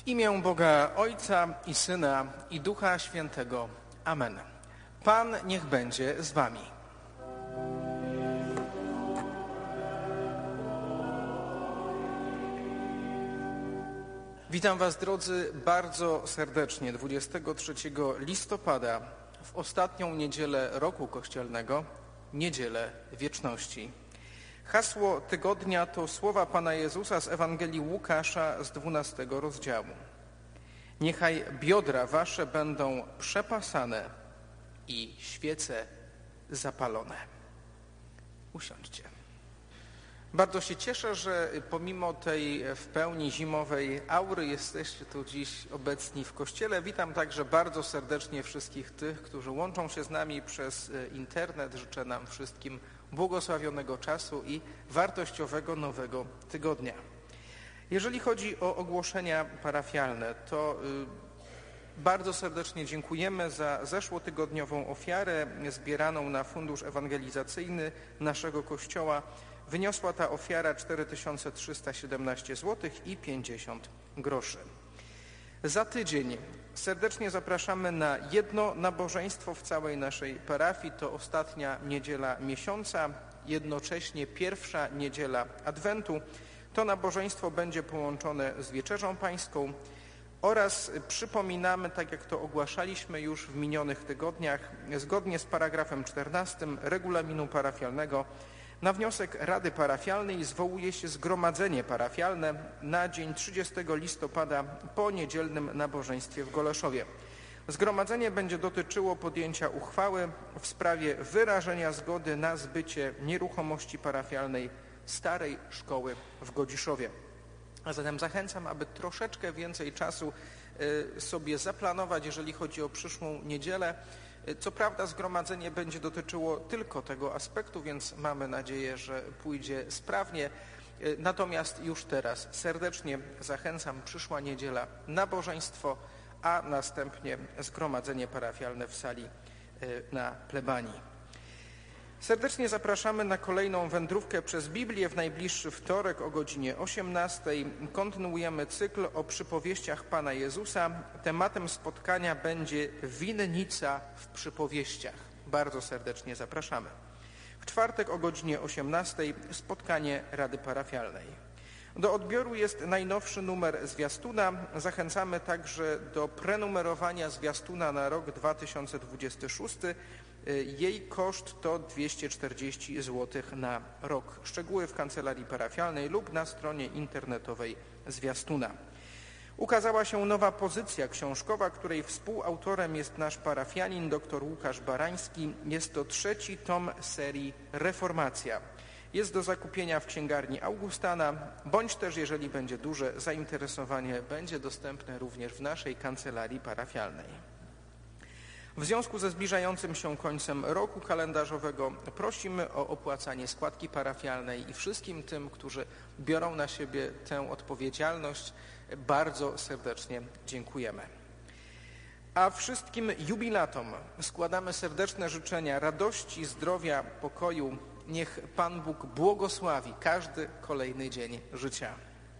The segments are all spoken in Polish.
W imię Boga Ojca i Syna i Ducha Świętego. Amen. Pan niech będzie z wami. Witam was, drodzy, bardzo serdecznie 23 listopada w ostatnią niedzielę roku kościelnego, Niedzielę Wieczności. Hasło tygodnia to słowa Pana Jezusa z Ewangelii Łukasza z 12 rozdziału. Niechaj biodra wasze będą przepasane i świece zapalone. Usiądźcie. Bardzo się cieszę, że pomimo tej w pełni zimowej aury jesteście tu dziś obecni w Kościele. Witam także bardzo serdecznie wszystkich tych, którzy łączą się z nami przez internet. Życzę nam wszystkim błogosławionego czasu i wartościowego nowego tygodnia. Jeżeli chodzi o ogłoszenia parafialne, to bardzo serdecznie dziękujemy za zeszłotygodniową ofiarę zbieraną na fundusz ewangelizacyjny naszego Kościoła. Wyniosła ta ofiara 4317 zł i 50 groszy. Za tydzień serdecznie zapraszamy na jedno nabożeństwo w całej naszej parafii. To ostatnia niedziela miesiąca, jednocześnie pierwsza niedziela Adwentu. To nabożeństwo będzie połączone z Wieczerzą Pańską oraz przypominamy, tak jak to ogłaszaliśmy już w minionych tygodniach, zgodnie z paragrafem 14 regulaminu parafialnego, na wniosek Rady Parafialnej zwołuje się zgromadzenie parafialne na dzień 30 listopada po niedzielnym nabożeństwie w Goleszowie. Zgromadzenie będzie dotyczyło podjęcia uchwały w sprawie wyrażenia zgody na zbycie nieruchomości parafialnej Starej Szkoły w Godziszowie. A zatem zachęcam, aby troszeczkę więcej czasu sobie zaplanować, jeżeli chodzi o przyszłą niedzielę. Co prawda zgromadzenie będzie dotyczyło tylko tego aspektu, więc mamy nadzieję, że pójdzie sprawnie. Natomiast już teraz serdecznie zachęcam, przyszła niedziela nabożeństwo, a następnie zgromadzenie parafialne w sali na plebanii. Serdecznie zapraszamy na kolejną wędrówkę przez Biblię w najbliższy wtorek o godzinie 18. Kontynuujemy cykl o przypowieściach Pana Jezusa. Tematem spotkania będzie winnica w przypowieściach. Bardzo serdecznie zapraszamy. W czwartek o godzinie 18 spotkanie Rady Parafialnej. Do odbioru jest najnowszy numer zwiastuna. Zachęcamy także do prenumerowania zwiastuna na rok 2026. Jej koszt to 240 zł na rok. Szczegóły w kancelarii parafialnej lub na stronie internetowej zwiastuna. Ukazała się nowa pozycja książkowa, której współautorem jest nasz parafianin dr Łukasz Barański. Jest to 3. tom serii Reformacja. Jest do zakupienia w księgarni Augustana, bądź też, jeżeli będzie duże zainteresowanie, będzie dostępne również w naszej kancelarii parafialnej. W związku ze zbliżającym się końcem roku kalendarzowego prosimy o opłacanie składki parafialnej i wszystkim tym, którzy biorą na siebie tę odpowiedzialność, bardzo serdecznie dziękujemy. A wszystkim jubilatom składamy serdeczne życzenia radości, zdrowia, pokoju. Niech Pan Bóg błogosławi każdy kolejny dzień życia.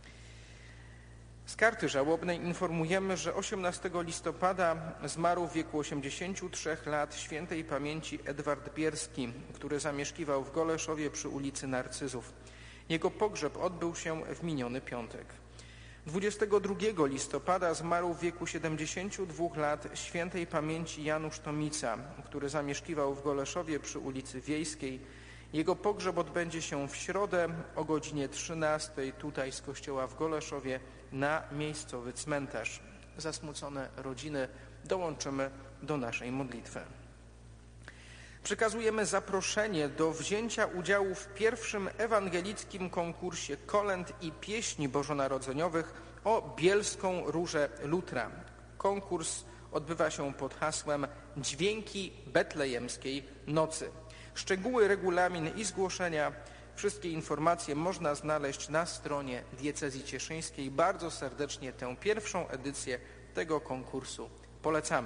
Z karty żałobnej informujemy, że 18 listopada zmarł w wieku 83 lat świętej pamięci Edward Bierski, który zamieszkiwał w Goleszowie przy ulicy Narcyzów. Jego pogrzeb odbył się w miniony piątek. 22 listopada zmarł w wieku 72 lat świętej pamięci Janusz Tomica, który zamieszkiwał w Goleszowie przy ulicy Wiejskiej. Jego pogrzeb odbędzie się w środę o godzinie 13 tutaj z kościoła w Goleszowie na miejscowy cmentarz. Zasmucone rodziny dołączymy do naszej modlitwy. Przekazujemy zaproszenie do wzięcia udziału w pierwszym ewangelickim konkursie kolęd i pieśni bożonarodzeniowych o Bielską Różę Lutra. Konkurs odbywa się pod hasłem Dźwięki Betlejemskiej Nocy. Szczegóły, regulamin i zgłoszenia, wszystkie informacje można znaleźć na stronie diecezji cieszyńskiej. Bardzo serdecznie tę pierwszą edycję tego konkursu polecamy.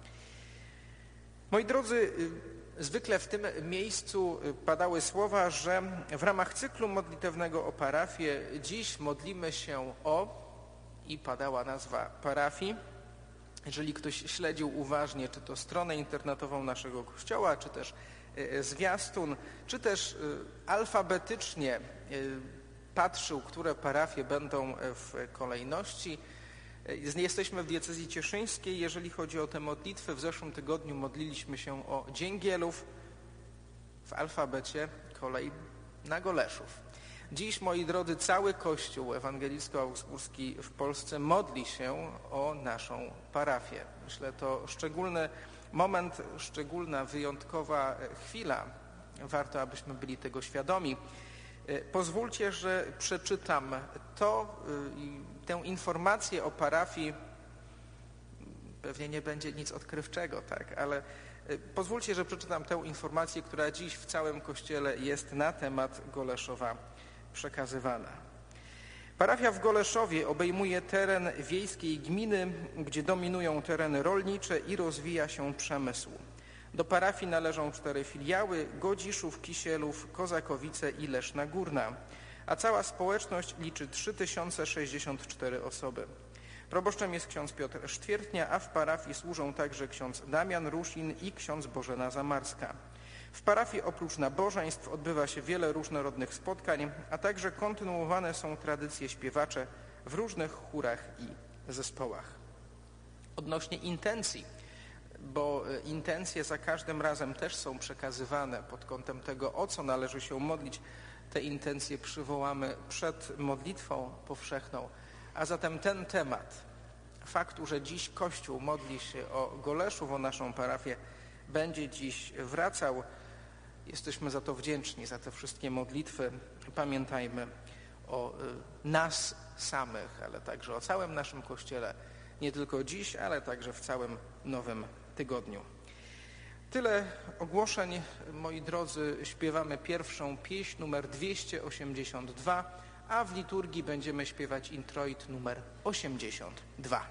Moi drodzy, zwykle w tym miejscu padały słowa, że w ramach cyklu modlitewnego o parafię dziś modlimy się o i padała nazwa parafii. Jeżeli ktoś śledził uważnie, czy to stronę internetową naszego kościoła, czy też zwiastun, czy też alfabetycznie patrzył, które parafie będą w kolejności. Jesteśmy w diecezji cieszyńskiej. Jeżeli chodzi o te modlitwy, w zeszłym tygodniu modliliśmy się o Dzięgielów, w alfabecie kolej na Goleszów. Dziś, moi drodzy, cały Kościół ewangelicko-augsburski w Polsce modli się o naszą parafię. Myślę, to szczególny moment, szczególna, wyjątkowa chwila. Warto, abyśmy byli tego świadomi. Pozwólcie, że przeczytam tę informację o parafii. Pewnie nie będzie nic odkrywczego, tak, ale pozwólcie, że przeczytam tę informację, która dziś w całym Kościele jest na temat Goleszowa przekazywana. Parafia w Goleszowie obejmuje teren wiejskiej gminy, gdzie dominują tereny rolnicze i rozwija się przemysł. Do parafii należą 4 filiały: Godziszów, Kisielów, Kozakowice i Leszna Górna, a cała społeczność liczy 3064 osoby. Proboszczem jest ksiądz Piotr Sztwiertnia, a w parafii służą także ksiądz Damian Rusin i ksiądz Bożena Zamarska. W parafii oprócz nabożeństw odbywa się wiele różnorodnych spotkań, a także kontynuowane są tradycje śpiewacze w różnych chórach i zespołach. Odnośnie intencji, bo intencje za każdym razem też są przekazywane pod kątem tego, o co należy się modlić. Te intencje przywołamy przed modlitwą powszechną. A zatem ten temat, faktu, że dziś Kościół modli się o Goleszów, o naszą parafię, będzie dziś wracał. Jesteśmy za to wdzięczni, za te wszystkie modlitwy. Pamiętajmy o nas samych, ale także o całym naszym Kościele. Nie tylko dziś, ale także w całym nowym tygodniu. Tyle ogłoszeń, moi drodzy. Śpiewamy pierwszą pieśń, numer 282, a w liturgii będziemy śpiewać introit numer 82.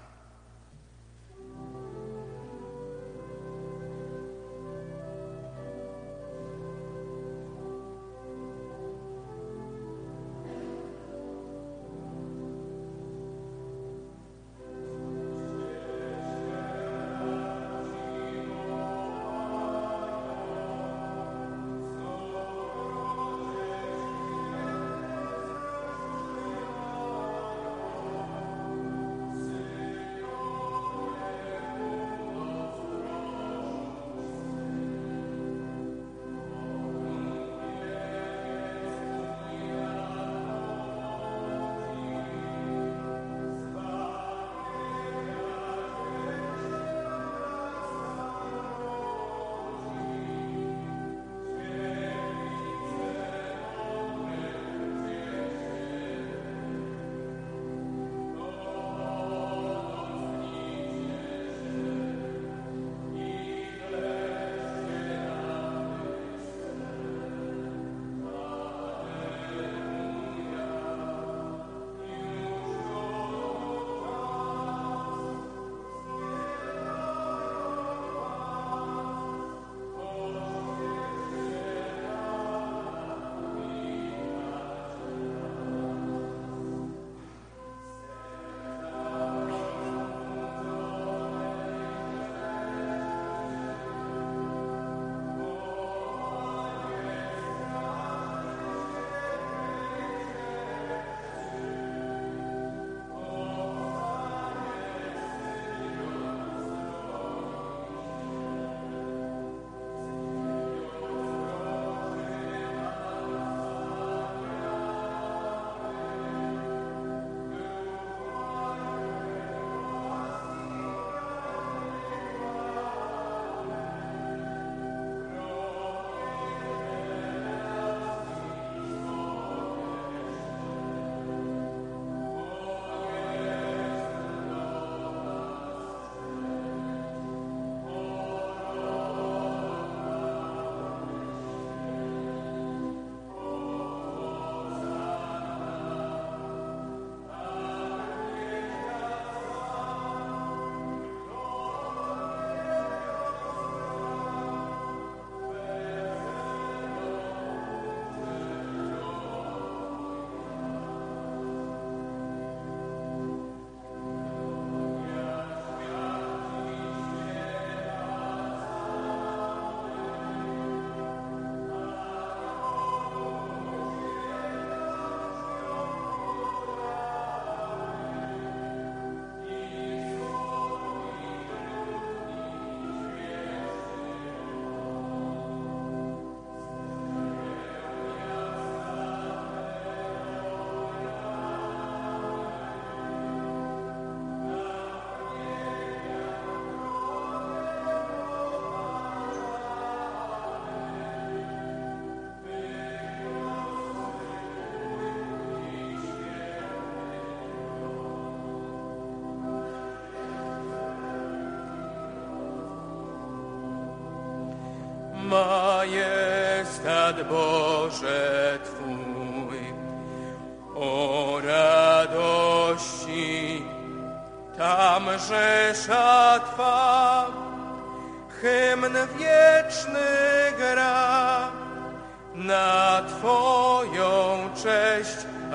majestat Boże Twój, o radości tam rzesza Twa, hymn wieczny gra na Twoją cześć.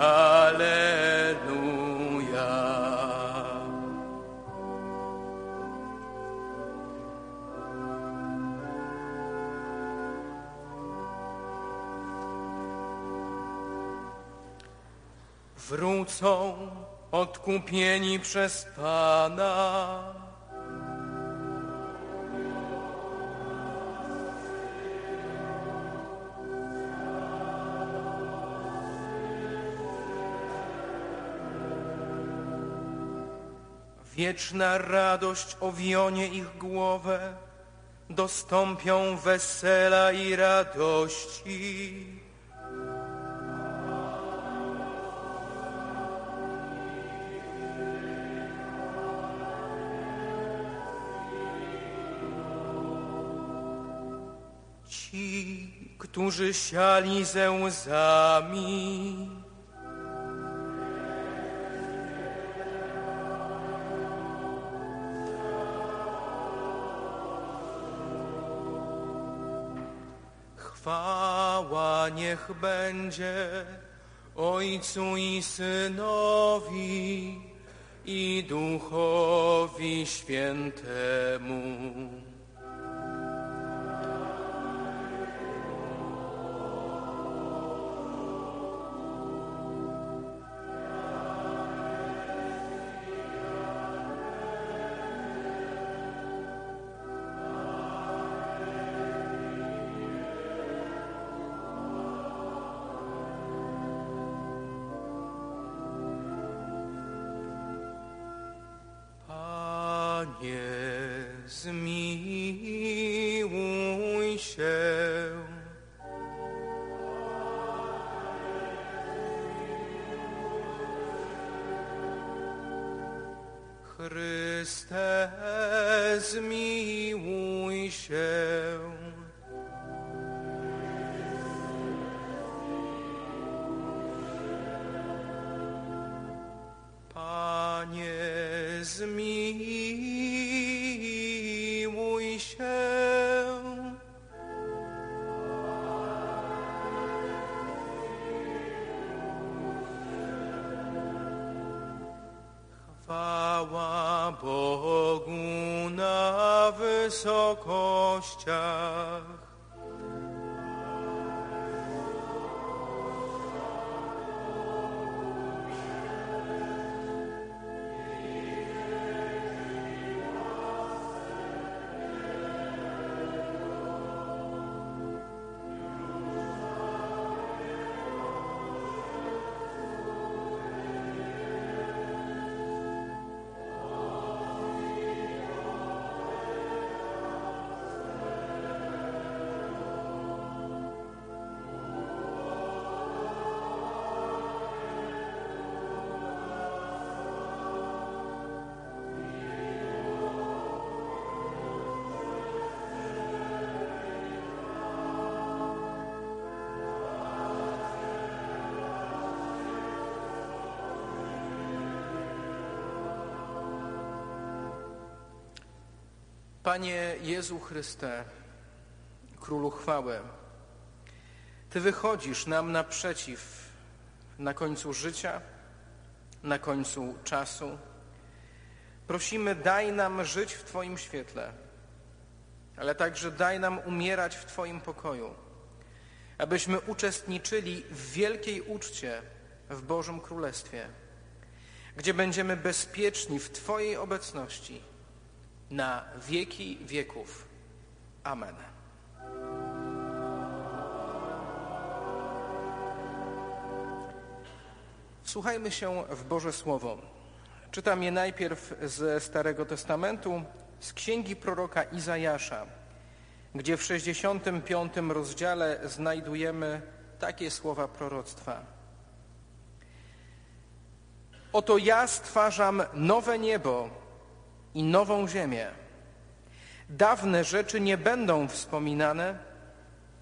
Alleluja. Wrócą odkupieni przez Pana. Wieczna radość owionie ich głowę, dostąpią wesela i radości. Ci, którzy siali ze łzami, chwała niech będzie Ojcu i Synowi i Duchowi Świętemu. Panie, zmiłuj się. Chryste, zmiłuj się. Panie, zmiłuj się. Chwała Bogu na wysokościach, Panie Jezu Chryste, Królu chwały, Ty wychodzisz nam naprzeciw na końcu życia, na końcu czasu. Prosimy, daj nam żyć w Twoim świetle, ale także daj nam umierać w Twoim pokoju, abyśmy uczestniczyli w wielkiej uczcie w Bożym Królestwie, gdzie będziemy bezpieczni w Twojej obecności na wieki wieków. Amen. Słuchajmy się w Boże Słowo. Czytam je najpierw ze Starego Testamentu, z księgi proroka Izajasza, gdzie w 65 rozdziale znajdujemy takie słowa proroctwa. Oto ja stwarzam nowe niebo i nową ziemię. Dawne rzeczy nie będą wspominane,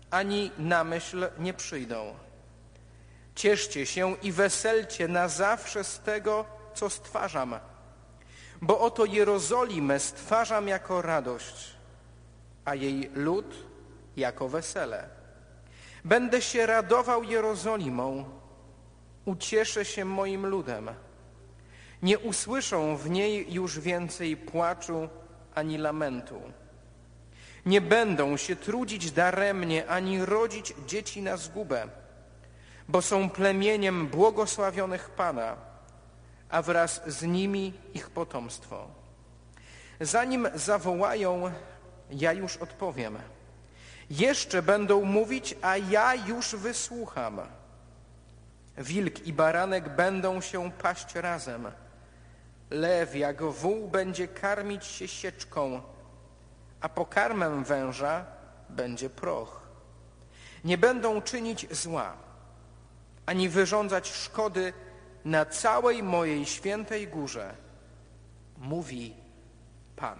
ani na myśl nie przyjdą. Cieszcie się i weselcie na zawsze z tego, co stwarzam, bo oto Jerozolimę stwarzam jako radość, a jej lud jako wesele. Będę się radował Jerozolimą, ucieszę się moim ludem. Nie usłyszą w niej już więcej płaczu ani lamentu. Nie będą się trudzić daremnie, ani rodzić dzieci na zgubę, bo są plemieniem błogosławionych Pana, a wraz z nimi ich potomstwo. Zanim zawołają, ja już odpowiem. Jeszcze będą mówić, a ja już wysłucham. Wilk i baranek będą się paść razem. Lew jak wół będzie karmić się sieczką, a pokarmem węża będzie proch. Nie będą czynić zła, ani wyrządzać szkody na całej mojej świętej górze, mówi Pan.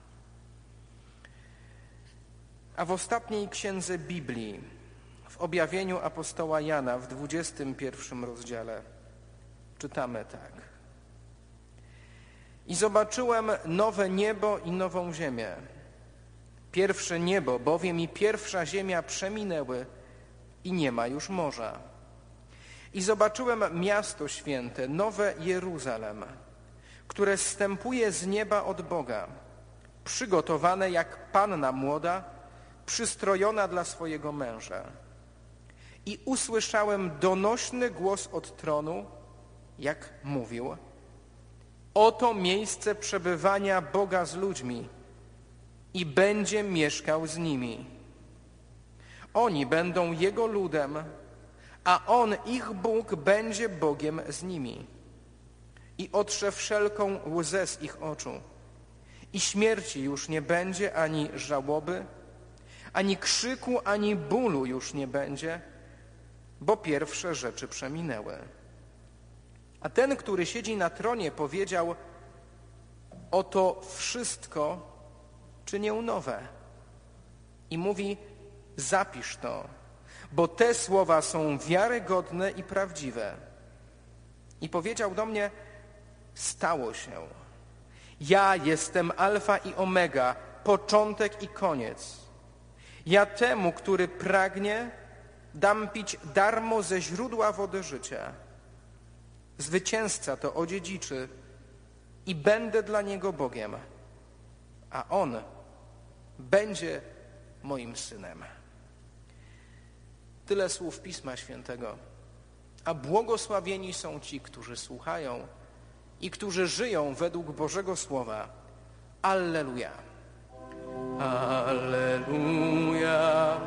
A w ostatniej księdze Biblii, w objawieniu apostoła Jana w 21 rozdziale, czytamy tak. I zobaczyłem nowe niebo i nową ziemię. Pierwsze niebo bowiem i pierwsza ziemia przeminęły i nie ma już morza. I zobaczyłem miasto święte, nowe Jeruzalem, które zstępuje z nieba od Boga, przygotowane jak panna młoda, przystrojona dla swojego męża. I usłyszałem donośny głos od tronu, jak mówił: oto miejsce przebywania Boga z ludźmi i będzie mieszkał z nimi. Oni będą Jego ludem, a On, ich Bóg, będzie Bogiem z nimi. I otrze wszelką łzę z ich oczu. I śmierci już nie będzie, ani żałoby, ani krzyku, ani bólu już nie będzie, bo pierwsze rzeczy przeminęły. A ten, który siedzi na tronie, powiedział: oto wszystko czynię nowe. I mówi: zapisz to, bo te słowa są wiarygodne i prawdziwe. I powiedział do mnie: stało się. Ja jestem Alfa i Omega, początek i koniec. Ja temu, który pragnie, dam pić darmo ze źródła wody życia. Zwycięzca to odziedziczy i będę dla niego Bogiem, a on będzie moim synem. Tyle słów Pisma Świętego, a błogosławieni są ci, którzy słuchają i którzy żyją według Bożego Słowa. Alleluja. Alleluja,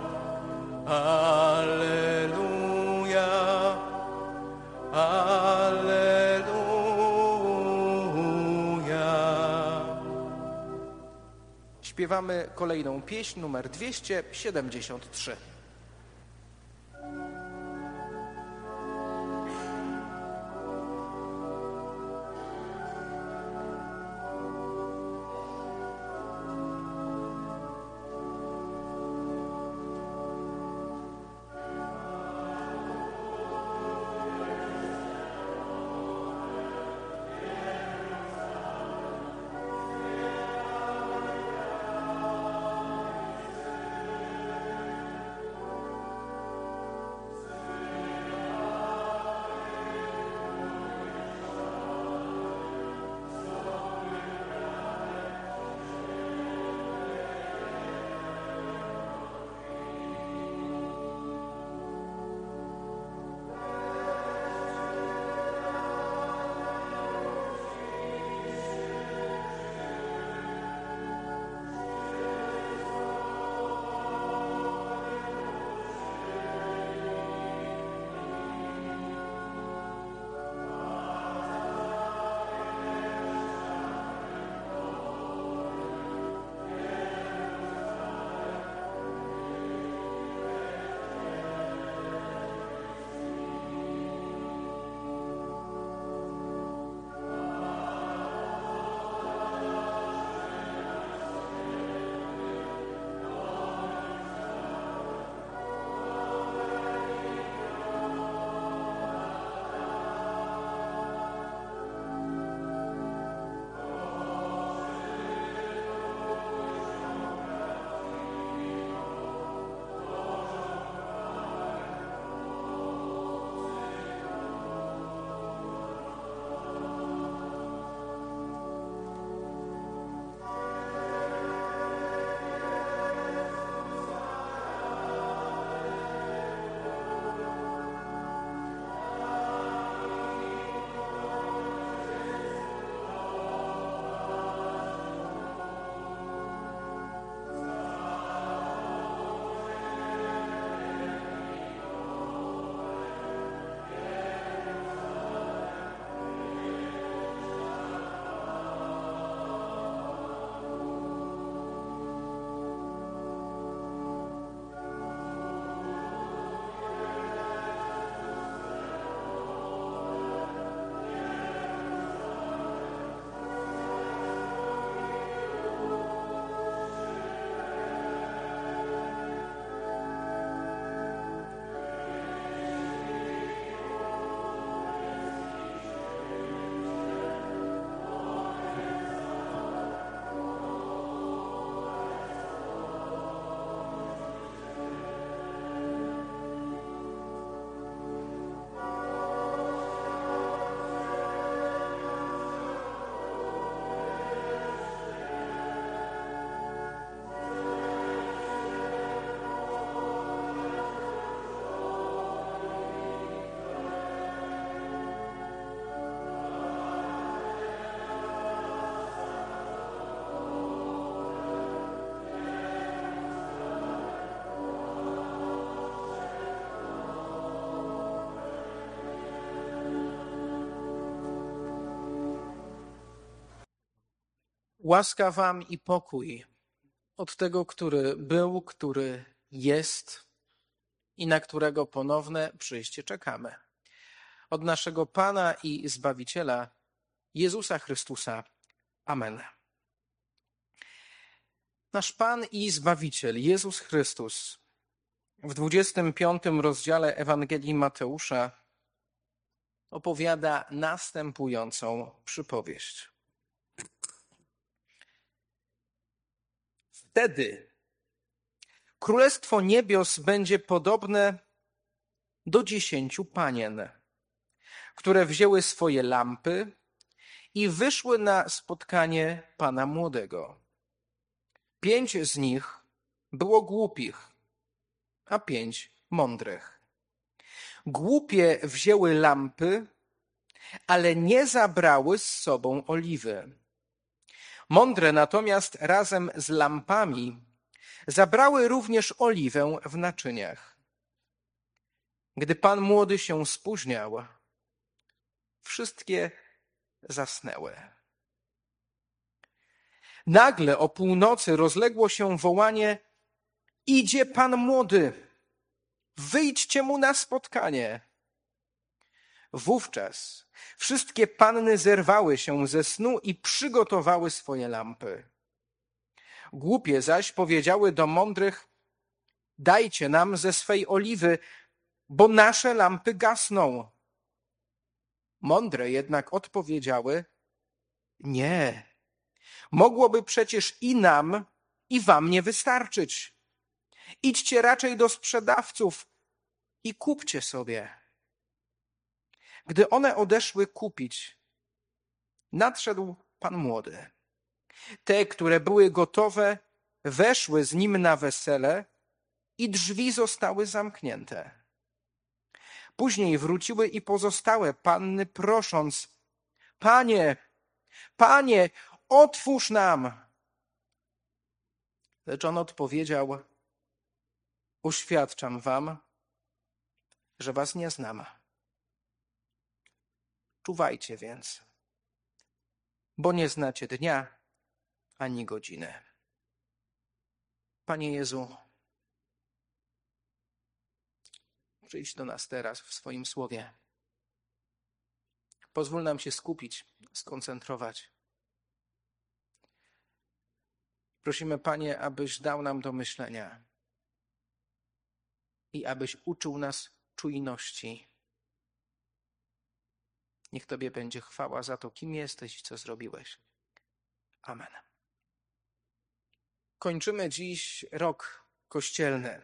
alleluja, alleluja. Śpiewamy kolejną pieśń, numer 273. Łaska wam i pokój od tego, który był, który jest i na którego ponowne przyjście czekamy. Od naszego Pana i Zbawiciela, Jezusa Chrystusa. Amen. Nasz Pan i Zbawiciel, Jezus Chrystus, w 25 rozdziale Ewangelii Mateusza opowiada następującą przypowieść. Wtedy Królestwo Niebios będzie podobne do 10 panien, które wzięły swoje lampy i wyszły na spotkanie Pana Młodego. 5 z nich było głupich, a 5 mądrych. Głupie wzięły lampy, ale nie zabrały z sobą oliwy. Mądre natomiast razem z lampami zabrały również oliwę w naczyniach. Gdy Pan Młody się spóźniał, wszystkie zasnęły. Nagle o północy rozległo się wołanie: idzie Pan Młody, wyjdźcie mu na spotkanie. Wówczas wszystkie panny zerwały się ze snu i przygotowały swoje lampy. Głupie zaś powiedziały do mądrych: dajcie nam ze swej oliwy, bo nasze lampy gasną. Mądre jednak odpowiedziały: nie, mogłoby przecież i nam, i wam nie wystarczyć. Idźcie raczej do sprzedawców i kupcie sobie. Gdy one odeszły kupić, nadszedł Pan Młody. Te, które były gotowe, weszły z nim na wesele i drzwi zostały zamknięte. Później wróciły i pozostałe panny, prosząc: Panie, Panie, otwórz nam! Lecz on odpowiedział: oświadczam wam, że was nie znam. Czuwajcie więc, bo nie znacie dnia ani godziny. Panie Jezu, przyjdź do nas teraz w swoim słowie. Pozwól nam się skupić, skoncentrować. Prosimy, Panie, abyś dał nam do myślenia i abyś uczył nas czujności. Niech Tobie będzie chwała za to, kim jesteś i co zrobiłeś. Amen. Kończymy dziś rok kościelny,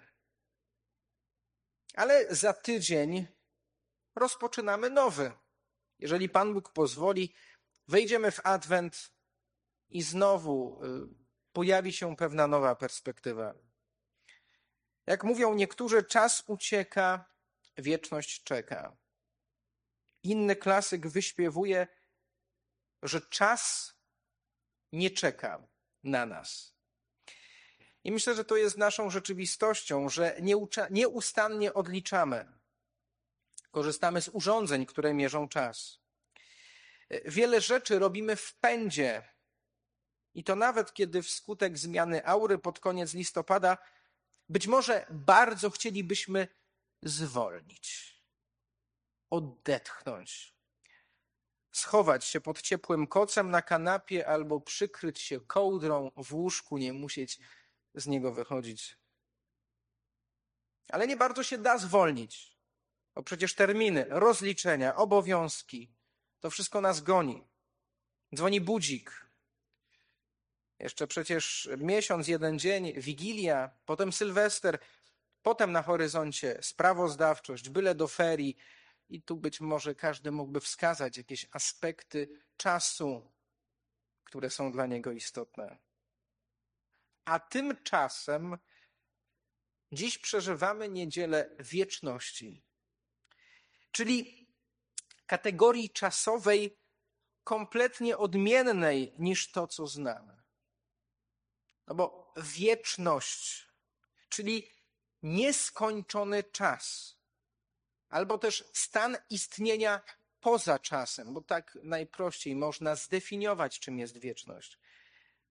ale za tydzień rozpoczynamy nowy. Jeżeli Pan Bóg pozwoli, wejdziemy w Adwent i znowu pojawi się pewna nowa perspektywa. Jak mówią niektórzy, czas ucieka, wieczność czeka. Inny klasyk wyśpiewuje, że czas nie czeka na nas. I myślę, że to jest naszą rzeczywistością, że nieustannie odliczamy. Korzystamy z urządzeń, które mierzą czas. Wiele rzeczy robimy w pędzie. I to nawet kiedy wskutek zmiany aury pod koniec listopada być może bardzo chcielibyśmy zwolnić, odetchnąć, schować się pod ciepłym kocem na kanapie albo przykryć się kołdrą w łóżku, nie musieć z niego wychodzić. Ale nie bardzo się da zwolnić, bo przecież terminy, rozliczenia, obowiązki, to wszystko nas goni. Dzwoni budzik. Jeszcze przecież miesiąc, jeden dzień, Wigilia, potem Sylwester, potem na horyzoncie sprawozdawczość, byle do ferii. I tu być może każdy mógłby wskazać jakieś aspekty czasu, które są dla niego istotne. A tymczasem dziś przeżywamy niedzielę wieczności, czyli kategorii czasowej kompletnie odmiennej niż to, co znamy. No bo wieczność, czyli nieskończony czas, albo też stan istnienia poza czasem, bo tak najprościej można zdefiniować, czym jest wieczność.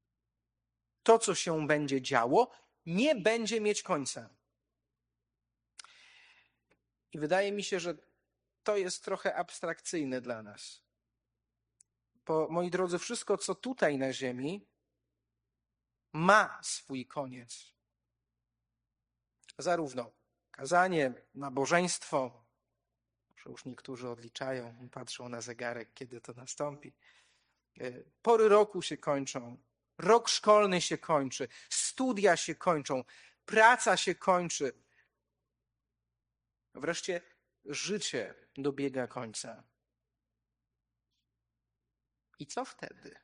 to, co się będzie działo, nie będzie mieć końca. I wydaje mi się, że to jest trochę abstrakcyjne dla nas. Bo, moi drodzy, wszystko, co tutaj na ziemi, ma swój koniec. Zarówno kazanie, nabożeństwo, że już niektórzy odliczają, patrzą na zegarek, kiedy to nastąpi. Pory roku się kończą, rok szkolny się kończy, studia się kończą, praca się kończy. Wreszcie życie dobiega końca. I co wtedy?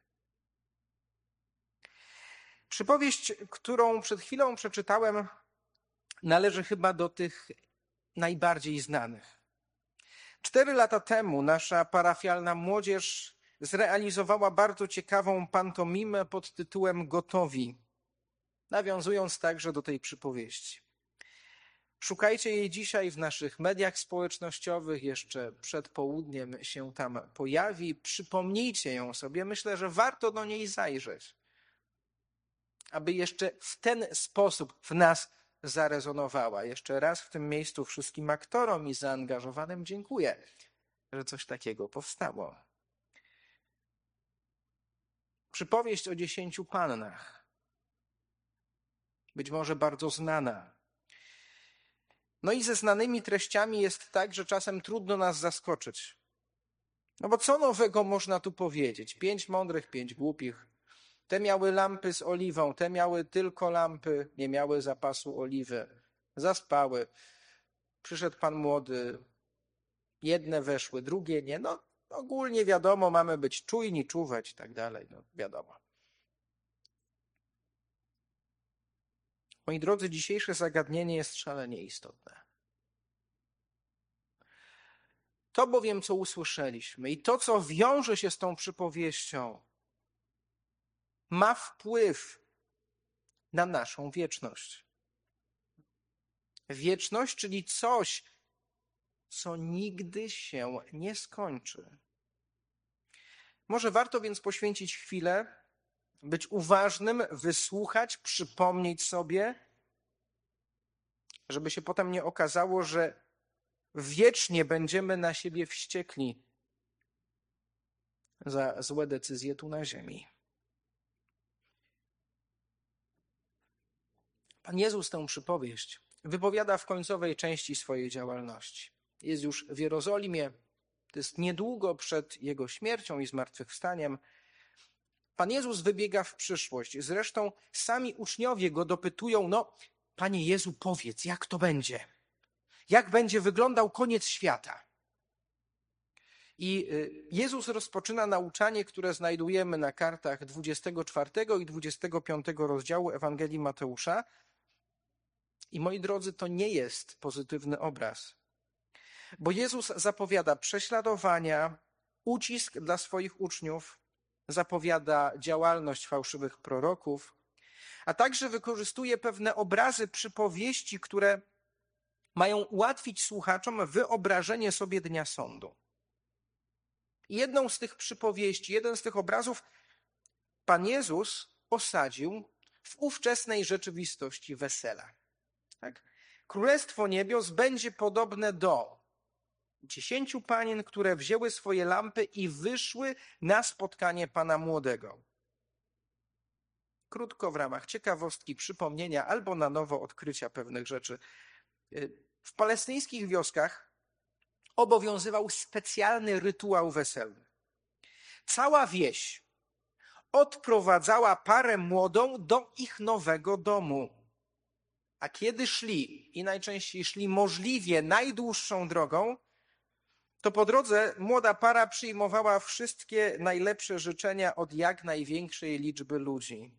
Przypowieść, którą przed chwilą przeczytałem, należy chyba do tych najbardziej znanych. 4 lata temu nasza parafialna młodzież zrealizowała bardzo ciekawą pantomimę pod tytułem Gotowi, nawiązując także do tej przypowieści. Szukajcie jej dzisiaj w naszych mediach społecznościowych, jeszcze przed południem się tam pojawi. Przypomnijcie ją sobie, myślę, że warto do niej zajrzeć, aby jeszcze w ten sposób w nas zarezonowała. Jeszcze raz w tym miejscu wszystkim aktorom i zaangażowanym dziękuję, że coś takiego powstało. Przypowieść o 10 pannach. Być może bardzo znana. No i ze znanymi treściami jest tak, że czasem trudno nas zaskoczyć. No bo co nowego można tu powiedzieć? 5 mądrych, 5 głupich. Te miały lampy z oliwą, te miały tylko lampy, nie miały zapasu oliwy. Zaspały. Przyszedł pan młody, jedne weszły, drugie nie. No ogólnie wiadomo, mamy być czujni, czuwać i tak dalej. No wiadomo. Moi drodzy, dzisiejsze zagadnienie jest szalenie istotne. To bowiem, co usłyszeliśmy i to, co wiąże się z tą przypowieścią, ma wpływ na naszą wieczność. Wieczność, czyli coś, co nigdy się nie skończy. Może warto więc poświęcić chwilę, być uważnym, wysłuchać, przypomnieć sobie, żeby się potem nie okazało, że wiecznie będziemy na siebie wściekli za złe decyzje tu na ziemi. Pan Jezus tę przypowieść wypowiada w końcowej części swojej działalności. Jest już w Jerozolimie, to jest niedługo przed Jego śmiercią i zmartwychwstaniem. Pan Jezus wybiega w przyszłość. Zresztą sami uczniowie Go dopytują, no Panie Jezu, powiedz, jak to będzie? Jak będzie wyglądał koniec świata? I Jezus rozpoczyna nauczanie, które znajdujemy na kartach 24 i 25 rozdziału Ewangelii Mateusza. I moi drodzy, to nie jest pozytywny obraz. Bo Jezus zapowiada prześladowania, ucisk dla swoich uczniów, zapowiada działalność fałszywych proroków, a także wykorzystuje pewne obrazy przypowieści, które mają ułatwić słuchaczom wyobrażenie sobie dnia sądu. I jedną z tych przypowieści, jeden z tych obrazów Pan Jezus osadził w ówczesnej rzeczywistości wesela. Tak? Królestwo Niebios będzie podobne do 10 panien, które wzięły swoje lampy i wyszły na spotkanie Pana Młodego. Krótko w ramach ciekawostki, przypomnienia albo na nowo odkrycia pewnych rzeczy. W palestyńskich wioskach obowiązywał specjalny rytuał weselny. Cała wieś odprowadzała parę młodą do ich nowego domu. A kiedy szli, i najczęściej szli możliwie najdłuższą drogą, to po drodze młoda para przyjmowała wszystkie najlepsze życzenia od jak największej liczby ludzi.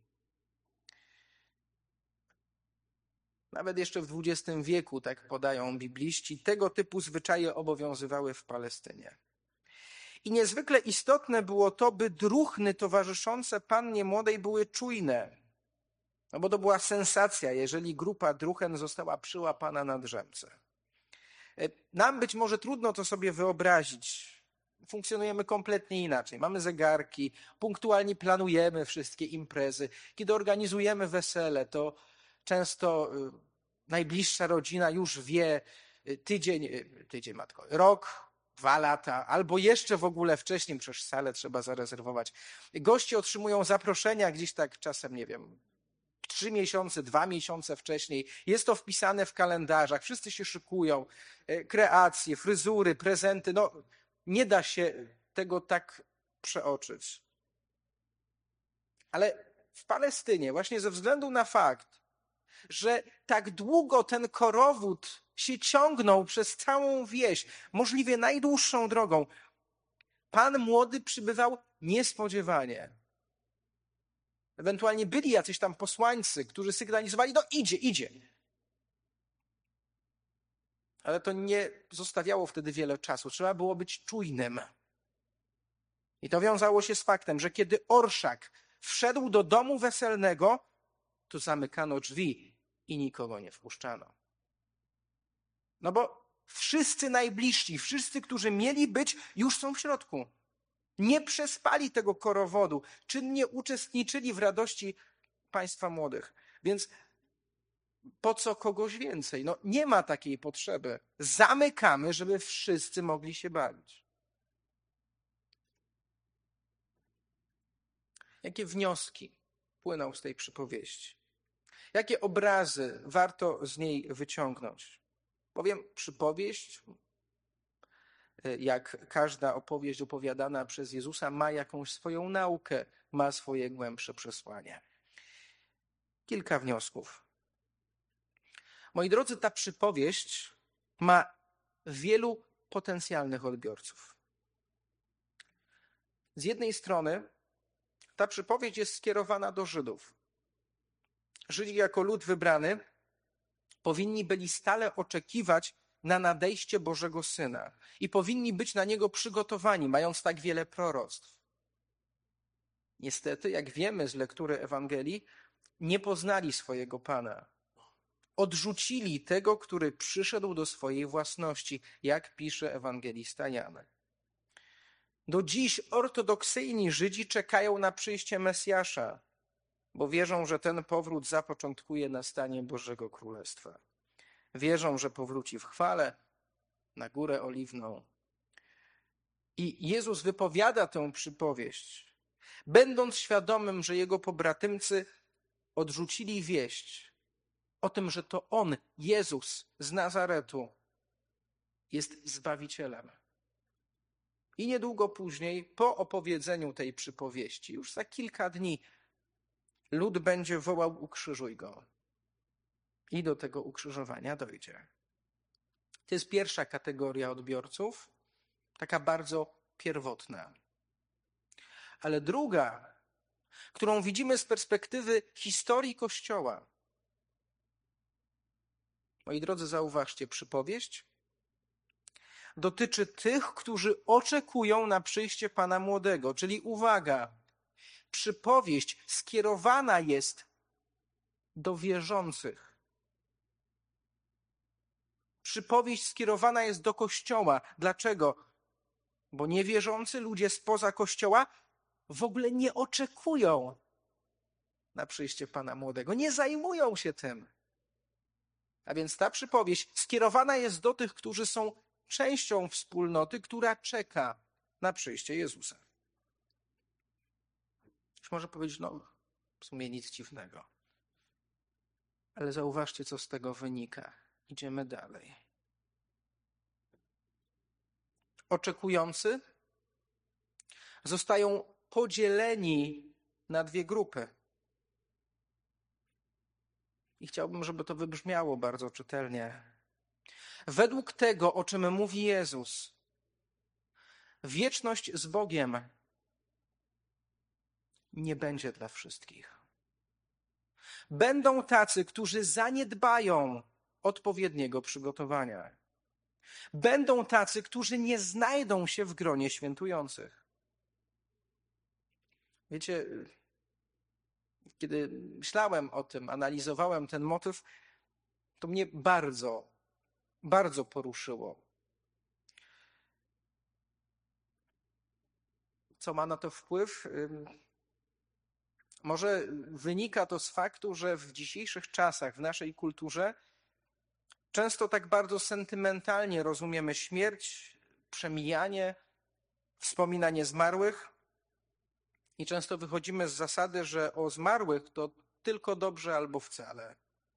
Nawet jeszcze w XX wieku, tak podają bibliści, tego typu zwyczaje obowiązywały w Palestynie. I niezwykle istotne było to, by druhny towarzyszące pannie młodej były czujne. No bo to była sensacja, jeżeli grupa druhen została przyłapana na drzemce. Nam być może trudno to sobie wyobrazić. funkcjonujemy kompletnie inaczej. Mamy zegarki, punktualnie planujemy wszystkie imprezy. Kiedy organizujemy wesele, to często najbliższa rodzina już wie tydzień matko, rok, 2 lata, albo jeszcze w ogóle wcześniej, przecież salę trzeba zarezerwować. Goście otrzymują zaproszenia gdzieś tak czasem, nie wiem, 3 miesiące, 2 miesiące wcześniej. Jest to wpisane w kalendarzach, wszyscy się szykują, kreacje, fryzury, prezenty. No, nie da się tego tak przeoczyć. Ale w Palestynie, właśnie ze względu na fakt, że tak długo ten korowód się ciągnął przez całą wieś, możliwie najdłuższą drogą, Pan młody przybywał niespodziewanie. Ewentualnie byli jacyś tam posłańcy, którzy sygnalizowali, no idzie. Ale to nie zostawiało wtedy wiele czasu. Trzeba było być czujnym. I to wiązało się z faktem, że kiedy orszak wszedł do domu weselnego, to zamykano drzwi i nikogo nie wpuszczano. No bo wszyscy najbliżsi, wszyscy, którzy mieli być, już są w środku. Nie przespali tego korowodu, czynnie uczestniczyli w radości państwa młodych. Więc po co kogoś więcej? No nie ma takiej potrzeby. Zamykamy, żeby wszyscy mogli się bawić. Jakie wnioski płyną z tej przypowieści? Jakie obrazy warto z niej wyciągnąć? Bowiem przypowieść, jak każda opowieść opowiadana przez Jezusa, ma jakąś swoją naukę, ma swoje głębsze przesłanie. Kilka wniosków. Moi drodzy, ta przypowieść ma wielu potencjalnych odbiorców. Z jednej strony ta przypowieść jest skierowana do Żydów. Żydzi jako lud wybrany powinni byli stale oczekiwać na nadejście Bożego Syna i powinni być na Niego przygotowani, mając tak wiele proroctw. Niestety, jak wiemy z lektury Ewangelii, nie poznali swojego Pana. Odrzucili tego, który przyszedł do swojej własności, jak pisze ewangelista Jan. Do dziś ortodoksyjni Żydzi czekają na przyjście Mesjasza, bo wierzą, że ten powrót zapoczątkuje nastanie Bożego Królestwa. Wierzą, że powróci w chwale na Górę Oliwną. I Jezus wypowiada tę przypowieść, będąc świadomym, że jego pobratymcy odrzucili wieść o tym, że to On, Jezus z Nazaretu, jest Zbawicielem. I niedługo później, po opowiedzeniu tej przypowieści, już za kilka dni, lud będzie wołał: ukrzyżuj go. I do tego ukrzyżowania dojdzie. To jest pierwsza kategoria odbiorców, taka bardzo pierwotna. Ale druga, którą widzimy z perspektywy historii Kościoła. Moi drodzy, zauważcie, przypowieść dotyczy tych, którzy oczekują na przyjście Pana Młodego. Czyli uwaga, przypowieść skierowana jest do wierzących. Przypowieść skierowana jest do Kościoła. Dlaczego? Bo niewierzący ludzie spoza Kościoła w ogóle nie oczekują na przyjście Pana Młodego. Nie zajmują się tym. A więc ta przypowieść skierowana jest do tych, którzy są częścią wspólnoty, która czeka na przyjście Jezusa. Już może powiedzieć, no w sumie nic dziwnego. Ale zauważcie, co z tego wynika. Idziemy dalej. Oczekujący zostają podzieleni na dwie grupy. I chciałbym, żeby to wybrzmiało bardzo czytelnie. Według tego, o czym mówi Jezus, wieczność z Bogiem nie będzie dla wszystkich. Będą tacy, którzy zaniedbają odpowiedniego przygotowania. Będą tacy, którzy nie znajdą się w gronie świętujących. Wiecie, kiedy myślałem o tym, analizowałem ten motyw, to mnie bardzo poruszyło. Co ma na to wpływ? Może wynika to z faktu, że w dzisiejszych czasach, w naszej kulturze, często tak bardzo sentymentalnie rozumiemy śmierć, przemijanie, wspominanie zmarłych i często wychodzimy z zasady, że o zmarłych to tylko dobrze albo wcale.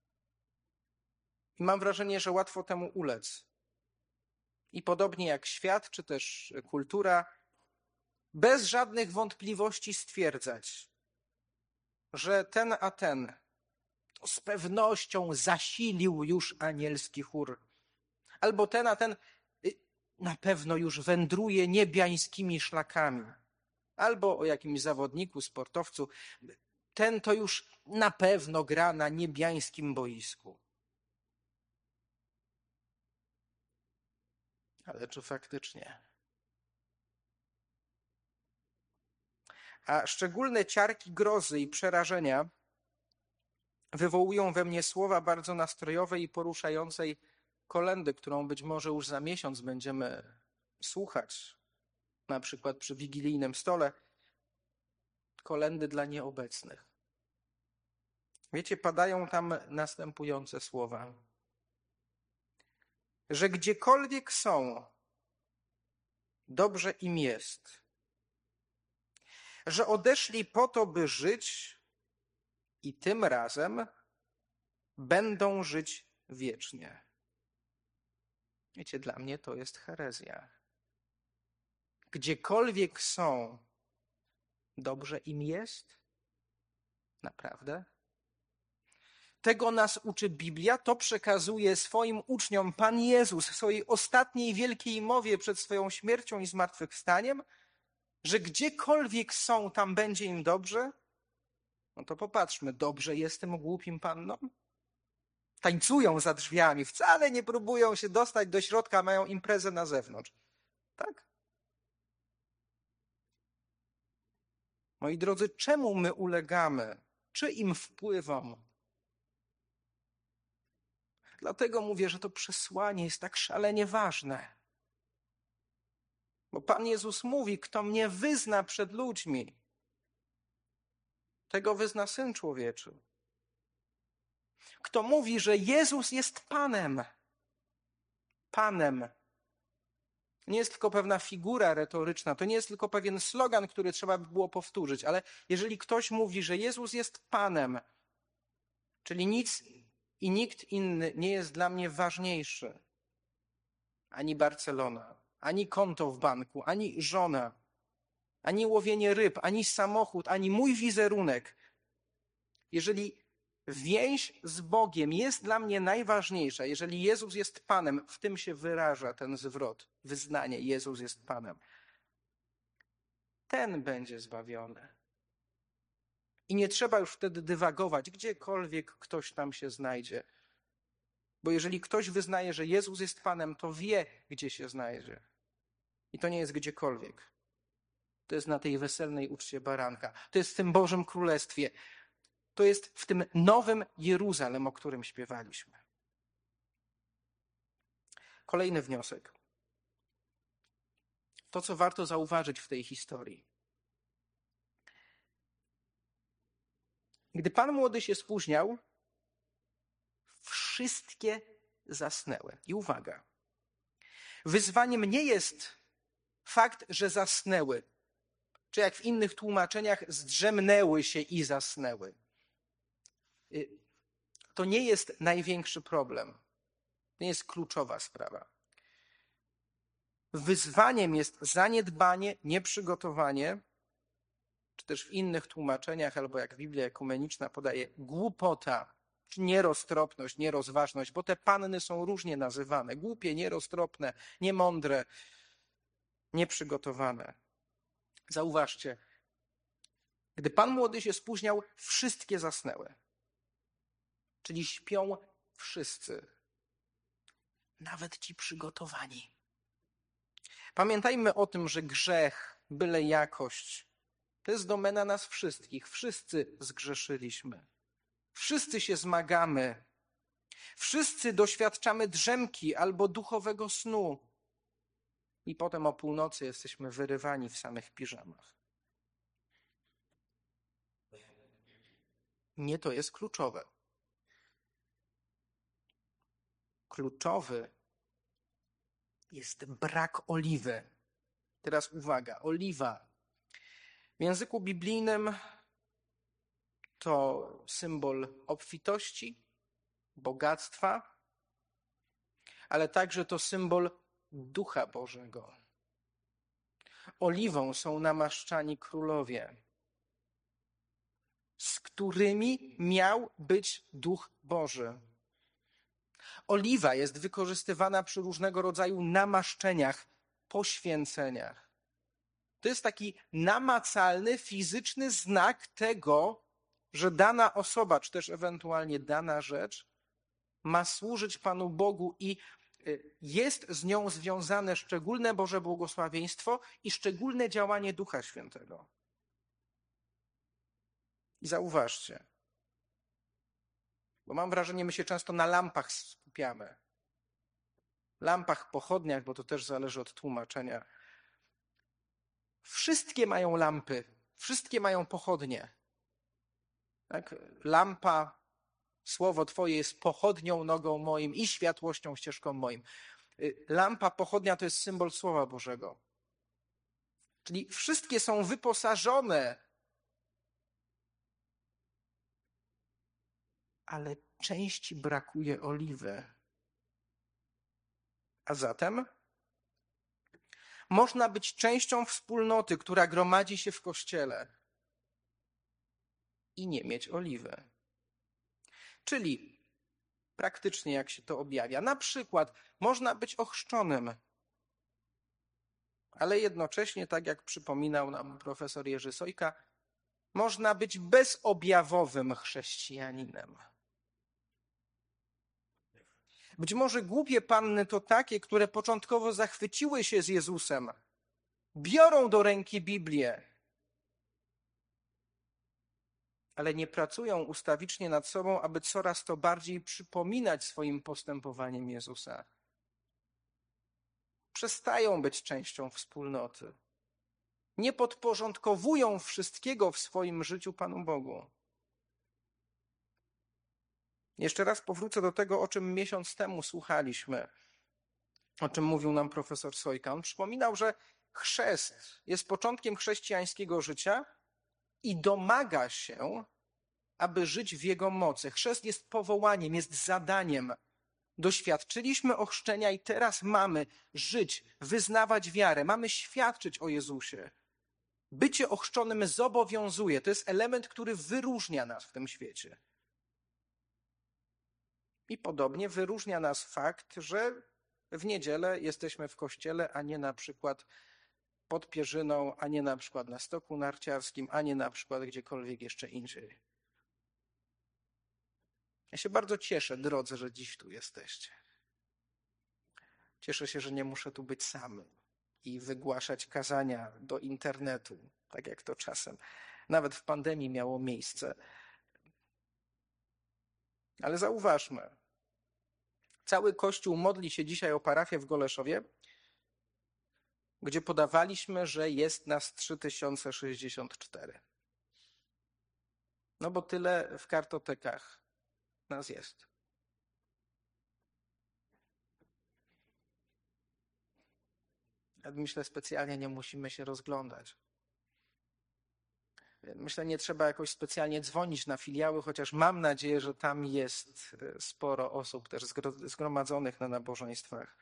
I mam wrażenie, że łatwo temu ulec. I podobnie jak świat, czy też kultura, bez żadnych wątpliwości stwierdzać, że ten a ten to z pewnością zasilił już anielski chór. Albo ten a ten na pewno już wędruje niebiańskimi szlakami. Albo o jakimś zawodniku, sportowcu, ten to już na pewno gra na niebiańskim boisku. Ale czy faktycznie? A szczególne ciarki grozy i przerażenia wywołują we mnie słowa bardzo nastrojowej i poruszającej kolędy, którą być może już za miesiąc będziemy słuchać, na przykład przy wigilijnym stole, kolędy dla nieobecnych. Wiecie, padają tam następujące słowa, że gdziekolwiek są, dobrze im jest, że odeszli po to, by żyć i tym razem będą żyć wiecznie. Wiecie, dla mnie to jest herezja. Gdziekolwiek są, dobrze im jest? Naprawdę? Tego nas uczy Biblia, to przekazuje swoim uczniom Pan Jezus w swojej ostatniej wielkiej mowie przed swoją śmiercią i zmartwychwstaniem, że gdziekolwiek są, tam będzie im dobrze? No to popatrzmy, dobrze jest tym głupim pannom? Tańcują za drzwiami, wcale nie próbują się dostać do środka, mają imprezę na zewnątrz. Tak? Moi drodzy, czemu my ulegamy? Czyim wpływom? Dlatego mówię, że to przesłanie jest tak szalenie ważne. Bo Pan Jezus mówi, kto mnie wyzna przed ludźmi, tego wyzna Syn Człowieczy. Kto mówi, że Jezus jest Panem. Panem. Nie jest tylko pewna figura retoryczna, to nie jest tylko pewien slogan, który trzeba by było powtórzyć, ale jeżeli ktoś mówi, że Jezus jest Panem, czyli nic i nikt inny nie jest dla mnie ważniejszy, ani Barcelona, ani konto w banku, ani żona, ani łowienie ryb, ani samochód, ani mój wizerunek. Jeżeli więź z Bogiem jest dla mnie najważniejsza, jeżeli Jezus jest Panem, w tym się wyraża ten zwrot, wyznanie, Jezus jest Panem, ten będzie zbawiony. I nie trzeba już wtedy dywagować, gdziekolwiek ktoś tam się znajdzie. Bo jeżeli ktoś wyznaje, że Jezus jest Panem, to wie, gdzie się znajdzie. I to nie jest gdziekolwiek. To jest na tej weselnej uczcie baranka. To jest w tym Bożym Królestwie. To jest w tym nowym Jeruzalem, o którym śpiewaliśmy. Kolejny wniosek. To, co warto zauważyć w tej historii. Gdy Pan młody się spóźniał, wszystkie zasnęły. I uwaga, wyzwaniem nie jest fakt, że zasnęły, czy jak w innych tłumaczeniach zdrzemnęły się i zasnęły. To nie jest największy problem. To nie jest kluczowa sprawa. Wyzwaniem jest zaniedbanie, nieprzygotowanie, czy też w innych tłumaczeniach, albo jak Biblia ekumeniczna podaje, głupota, czy nieroztropność, nierozważność, bo te panny są różnie nazywane. Głupie, nieroztropne, niemądre, nieprzygotowane. Zauważcie, gdy Pan młody się spóźniał, wszystkie zasnęły. Czyli śpią wszyscy. Nawet ci przygotowani. Pamiętajmy o tym, że grzech, byle jakość, to jest domena nas wszystkich. Wszyscy zgrzeszyliśmy. Wszyscy się zmagamy. Wszyscy doświadczamy drzemki albo duchowego snu. I potem o północy jesteśmy wyrywani w samych piżamach. Nie to jest kluczowe. Kluczowy jest brak oliwy. Teraz uwaga, oliwa. W języku biblijnym to symbol obfitości, bogactwa, ale także to symbol Ducha Bożego. Oliwą są namaszczani królowie, z którymi miał być Duch Boży. Oliwa jest wykorzystywana przy różnego rodzaju namaszczeniach, poświęceniach. To jest taki namacalny, fizyczny znak tego, że dana osoba, czy też ewentualnie dana rzecz ma służyć Panu Bogu i jest z nią związane szczególne Boże błogosławieństwo i szczególne działanie Ducha Świętego. I zauważcie, bo mam wrażenie, my się często na lampach skupiamy. Lampach, pochodniach, bo to też zależy od tłumaczenia. Wszystkie mają lampy, wszystkie mają pochodnie. Tak? Lampa, słowo Twoje jest pochodnią nogą moim i światłością ścieżką moim. Lampa, pochodnia to jest symbol Słowa Bożego. Czyli wszystkie są wyposażone, ale części brakuje oliwy. A zatem można być częścią wspólnoty, która gromadzi się w kościele i nie mieć oliwy. Czyli praktycznie jak się to objawia. Na przykład można być ochrzczonym, ale jednocześnie, tak jak przypominał nam profesor Jerzy Sojka, można być bezobjawowym chrześcijaninem. Być może głupie panny to takie, które początkowo zachwyciły się z Jezusem, biorą do ręki Biblię, ale nie pracują ustawicznie nad sobą, aby coraz to bardziej przypominać swoim postępowaniem Jezusa. Przestają być częścią wspólnoty. Nie podporządkowują wszystkiego w swoim życiu Panu Bogu. Jeszcze raz powrócę do tego, o czym miesiąc temu słuchaliśmy, o czym mówił nam profesor Sojka. On przypominał, że chrzest jest początkiem chrześcijańskiego życia i domaga się, aby żyć w jego mocy. Chrzest jest powołaniem, jest zadaniem. Doświadczyliśmy ochrzczenia i teraz mamy żyć, wyznawać wiarę, mamy świadczyć o Jezusie. Bycie ochrzczonym zobowiązuje. To jest element, który wyróżnia nas w tym świecie. I podobnie wyróżnia nas fakt, że w niedzielę jesteśmy w kościele, a nie na przykład pod Pierzyną, a nie na przykład na stoku narciarskim, a nie na przykład gdziekolwiek jeszcze indziej. Ja się bardzo cieszę, drodzy, że dziś tu jesteście. Cieszę się, że nie muszę tu być sam i wygłaszać kazania do internetu, tak jak to czasem nawet w pandemii miało miejsce. Ale zauważmy, cały Kościół modli się dzisiaj o parafię w Goleszowie, gdzie podawaliśmy, że jest nas 3064. No bo tyle w kartotekach nas jest. Myślę, specjalnie nie musimy się rozglądać. Myślę, nie trzeba jakoś specjalnie dzwonić na filiały, chociaż mam nadzieję, że tam jest sporo osób też zgromadzonych na nabożeństwach.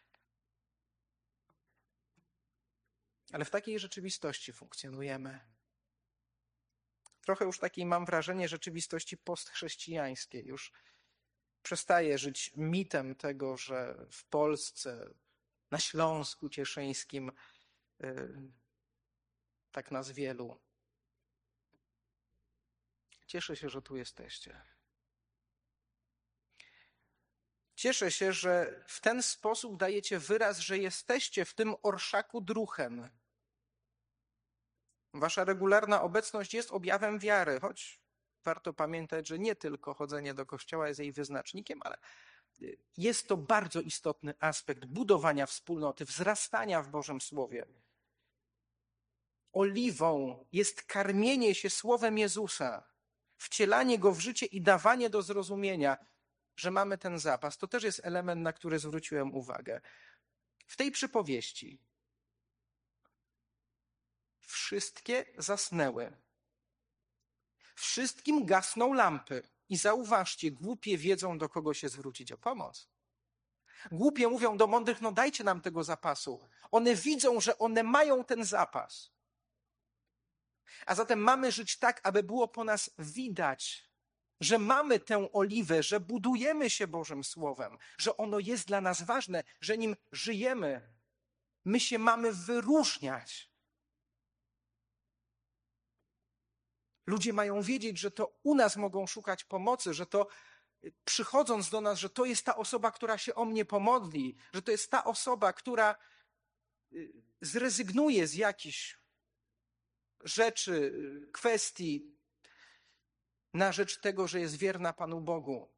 Ale w takiej rzeczywistości funkcjonujemy. Trochę już takiej mam wrażenie rzeczywistości postchrześcijańskiej. Już przestaję żyć mitem tego, że w Polsce, na Śląsku Cieszyńskim, tak nas wielu. Cieszę się, że tu jesteście. Cieszę się, że w ten sposób dajecie wyraz, że jesteście w tym orszaku druchem. Wasza regularna obecność jest objawem wiary, choć warto pamiętać, że nie tylko chodzenie do kościoła jest jej wyznacznikiem, ale Jest to bardzo istotny aspekt budowania wspólnoty, wzrastania w Bożym Słowie. Oliwą jest karmienie się Słowem Jezusa, wcielanie Go w życie i dawanie do zrozumienia, że mamy ten zapas. To też jest element, na który zwróciłem uwagę. W tej przypowieści wszystkie zasnęły. Wszystkim gasną lampy. I zauważcie, głupie wiedzą, do kogo się zwrócić o pomoc. Głupie mówią do mądrych, no dajcie nam tego zapasu. One widzą, że one mają ten zapas. A zatem mamy żyć tak, aby było po nas widać, że mamy tę oliwę, że budujemy się Bożym Słowem, że ono jest dla nas ważne, że nim żyjemy. My się mamy wyróżniać. Ludzie mają wiedzieć, że to u nas mogą szukać pomocy, że to przychodząc do nas, że to jest ta osoba, która się o mnie pomodli, że to jest ta osoba, która zrezygnuje z jakichś rzeczy, kwestii na rzecz tego, że jest wierna Panu Bogu.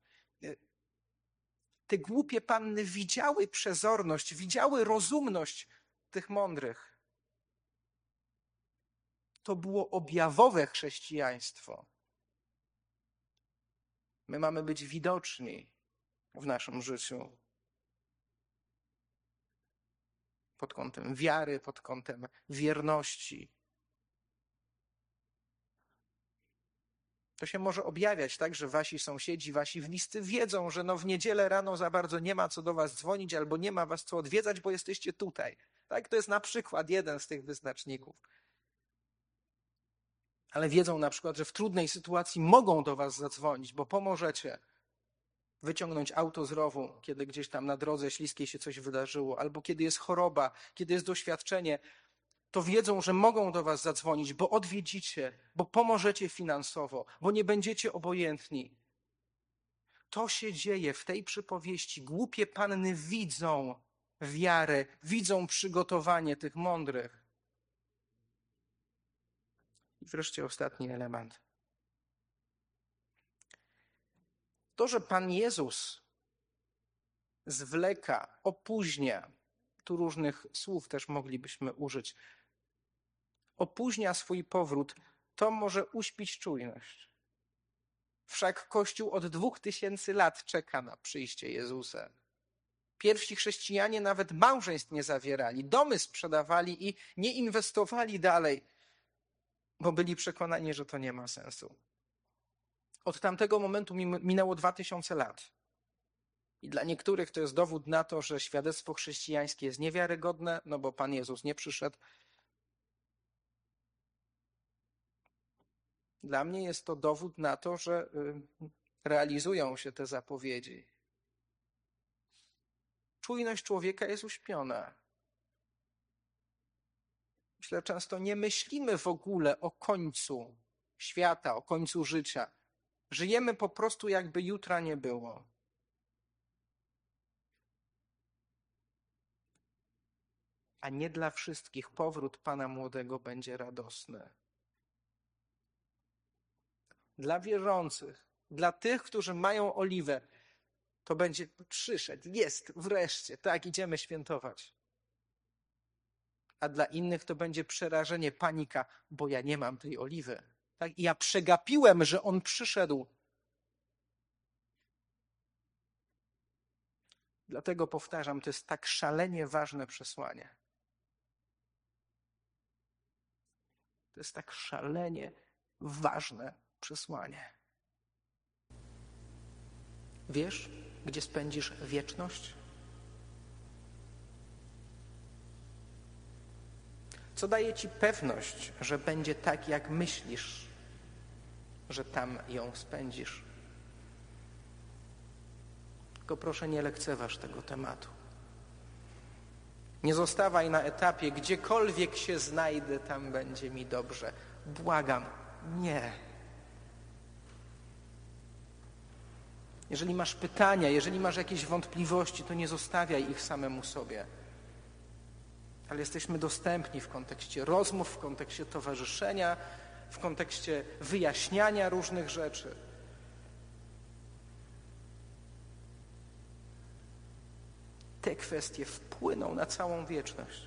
Te głupie panny widziały przezorność, widziały rozumność tych mądrych. To było objawowe chrześcijaństwo. My mamy być widoczni w naszym życiu. Pod kątem wiary, pod kątem wierności. To się może objawiać tak, że wasi sąsiedzi, wasi bliscy wiedzą, że w niedzielę rano za bardzo nie ma co do was dzwonić albo nie ma was co odwiedzać, bo jesteście tutaj. Tak? To jest na przykład jeden z tych wyznaczników. Ale wiedzą na przykład, że w trudnej sytuacji mogą do was zadzwonić, bo pomożecie wyciągnąć auto z rowu, kiedy gdzieś tam na drodze śliskiej się coś wydarzyło, albo kiedy jest choroba, kiedy jest doświadczenie, to wiedzą, że mogą do was zadzwonić, bo odwiedzicie, bo pomożecie finansowo, bo nie będziecie obojętni. To się dzieje w tej przypowieści. Głupie panny widzą wiarę, widzą przygotowanie tych mądrych. I wreszcie ostatni element. To, że Pan Jezus zwleka, opóźnia, tu różnych słów też moglibyśmy użyć, opóźnia swój powrót, to może uśpić czujność. Wszak Kościół od 2000 lat czeka na przyjście Jezusa. Pierwsi chrześcijanie nawet małżeństw nie zawierali, domy sprzedawali i nie inwestowali dalej, bo byli przekonani, że to nie ma sensu. Od tamtego momentu minęło 2000 lat. I dla niektórych to jest dowód na to, że świadectwo chrześcijańskie jest niewiarygodne, no bo Pan Jezus nie przyszedł. Dla mnie jest to dowód na to, że realizują się te zapowiedzi. Czujność człowieka jest uśpiona. Myślę, często nie myślimy w ogóle o końcu świata, o końcu życia. Żyjemy po prostu, jakby jutra nie było. A nie dla wszystkich powrót Pana Młodego będzie radosny. Dla wierzących, dla tych, którzy mają oliwę, to będzie przyszedł, jest, wreszcie, tak, idziemy świętować. A dla innych to będzie przerażenie, panika, bo ja nie mam tej oliwy. Tak? I ja przegapiłem, że on przyszedł. Dlatego powtarzam, to jest tak szalenie ważne przesłanie. To jest tak szalenie ważne przesłanie. Wiesz, gdzie spędzisz wieczność? Co daje ci pewność, że będzie tak, jak myślisz, że tam ją spędzisz? Tylko proszę, nie lekceważ tego tematu. Nie zostawaj na etapie, gdziekolwiek się znajdę, tam będzie mi dobrze. Błagam, nie. Jeżeli masz pytania, jeżeli masz jakieś wątpliwości, to nie zostawiaj ich samemu sobie. Ale jesteśmy dostępni w kontekście rozmów, w kontekście towarzyszenia, w kontekście wyjaśniania różnych rzeczy. te kwestie wpłyną na całą wieczność.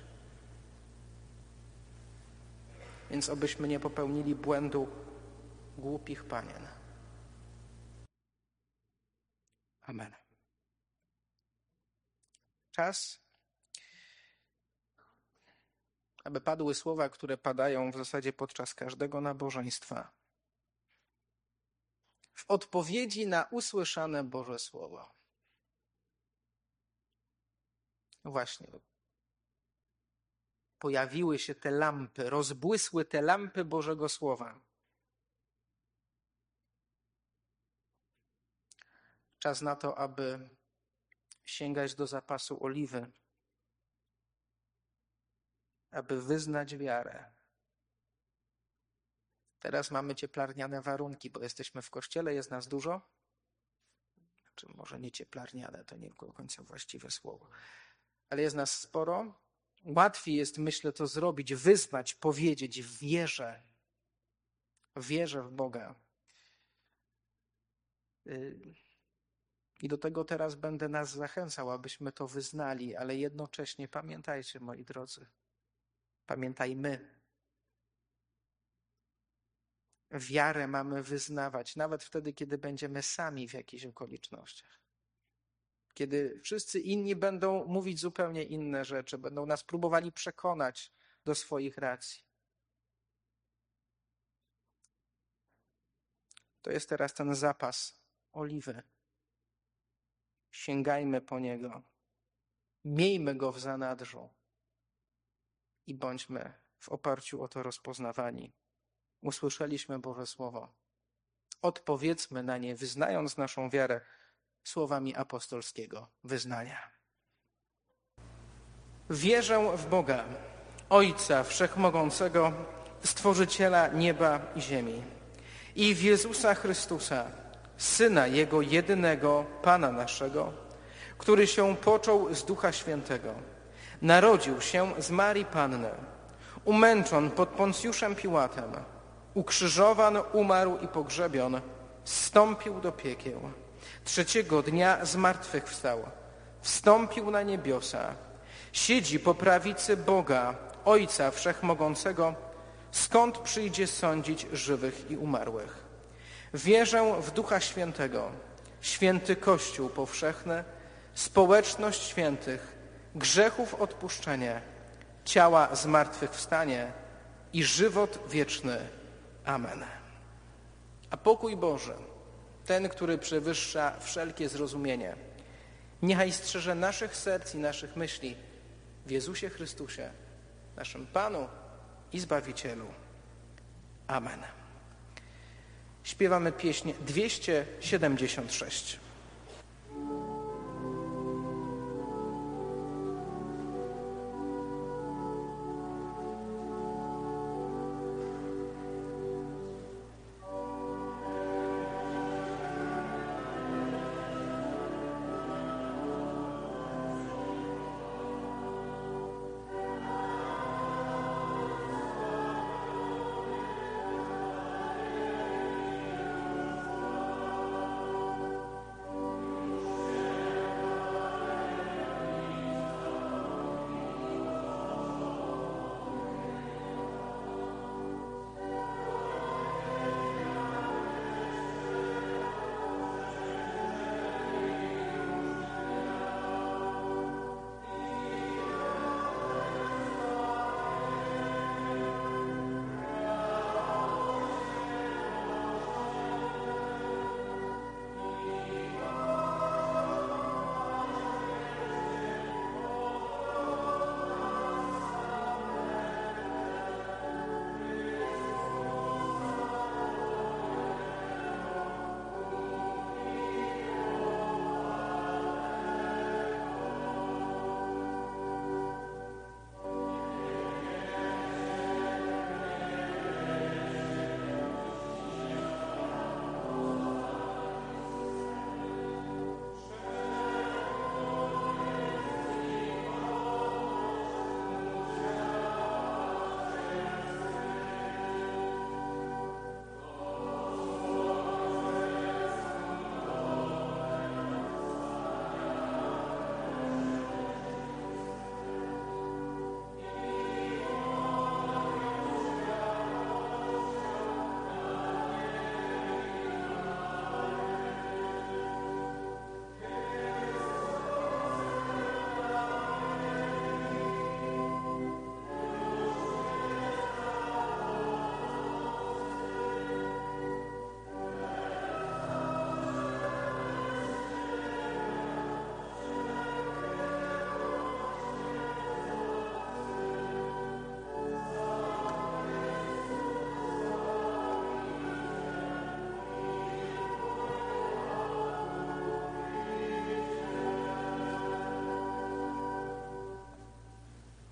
Więc obyśmy nie popełnili błędu głupich panien. Amen. Czas, aby padły słowa, które padają w zasadzie podczas każdego nabożeństwa. W odpowiedzi na usłyszane Boże Słowo. No właśnie, pojawiły się te lampy, rozbłysły te lampy Bożego Słowa. Czas na to, aby sięgać do zapasu oliwy, aby wyznać wiarę. Teraz mamy cieplarniane warunki, bo jesteśmy w kościele, jest nas dużo. Znaczy, może nie cieplarniane, to nie do końca właściwe słowo. Ale jest nas sporo. Łatwiej jest, myślę, to zrobić, wyznać, powiedzieć, wierzę w Boga. I do tego teraz będę nas zachęcał, abyśmy to wyznali, ale jednocześnie pamiętajcie, moi drodzy, pamiętajmy, wiarę mamy wyznawać, nawet wtedy, kiedy będziemy sami w jakichś okolicznościach. Kiedy wszyscy inni będą mówić zupełnie inne rzeczy, będą nas próbowali przekonać do swoich racji. To jest teraz ten zapas oliwy. Sięgajmy po niego. Miejmy go w zanadrzu. I bądźmy w oparciu o to rozpoznawani. Usłyszeliśmy Boże Słowo. Odpowiedzmy na nie, wyznając naszą wiarę słowami apostolskiego wyznania. Wierzę w Boga, Ojca Wszechmogącego, Stworzyciela nieba i ziemi, i w Jezusa Chrystusa, Syna Jego jedynego, Pana naszego, który się począł z Ducha Świętego, narodził się z Marii Panny, umęczon pod Poncjuszem Piłatem, ukrzyżowan, umarł i pogrzebion, zstąpił do piekieł. Trzeciego dnia zmartwychwstał, wstąpił na niebiosa, siedzi po prawicy Boga, Ojca Wszechmogącego, skąd przyjdzie sądzić żywych i umarłych. Wierzę w Ducha Świętego, święty Kościół powszechny, społeczność świętych, grzechów odpuszczenie, ciała zmartwychwstanie i żywot wieczny. Amen. A pokój Boży, ten, który przewyższa wszelkie zrozumienie, niechaj strzeże naszych serc i naszych myśli w Jezusie Chrystusie, naszym Panu i Zbawicielu. Amen. Śpiewamy pieśń 276.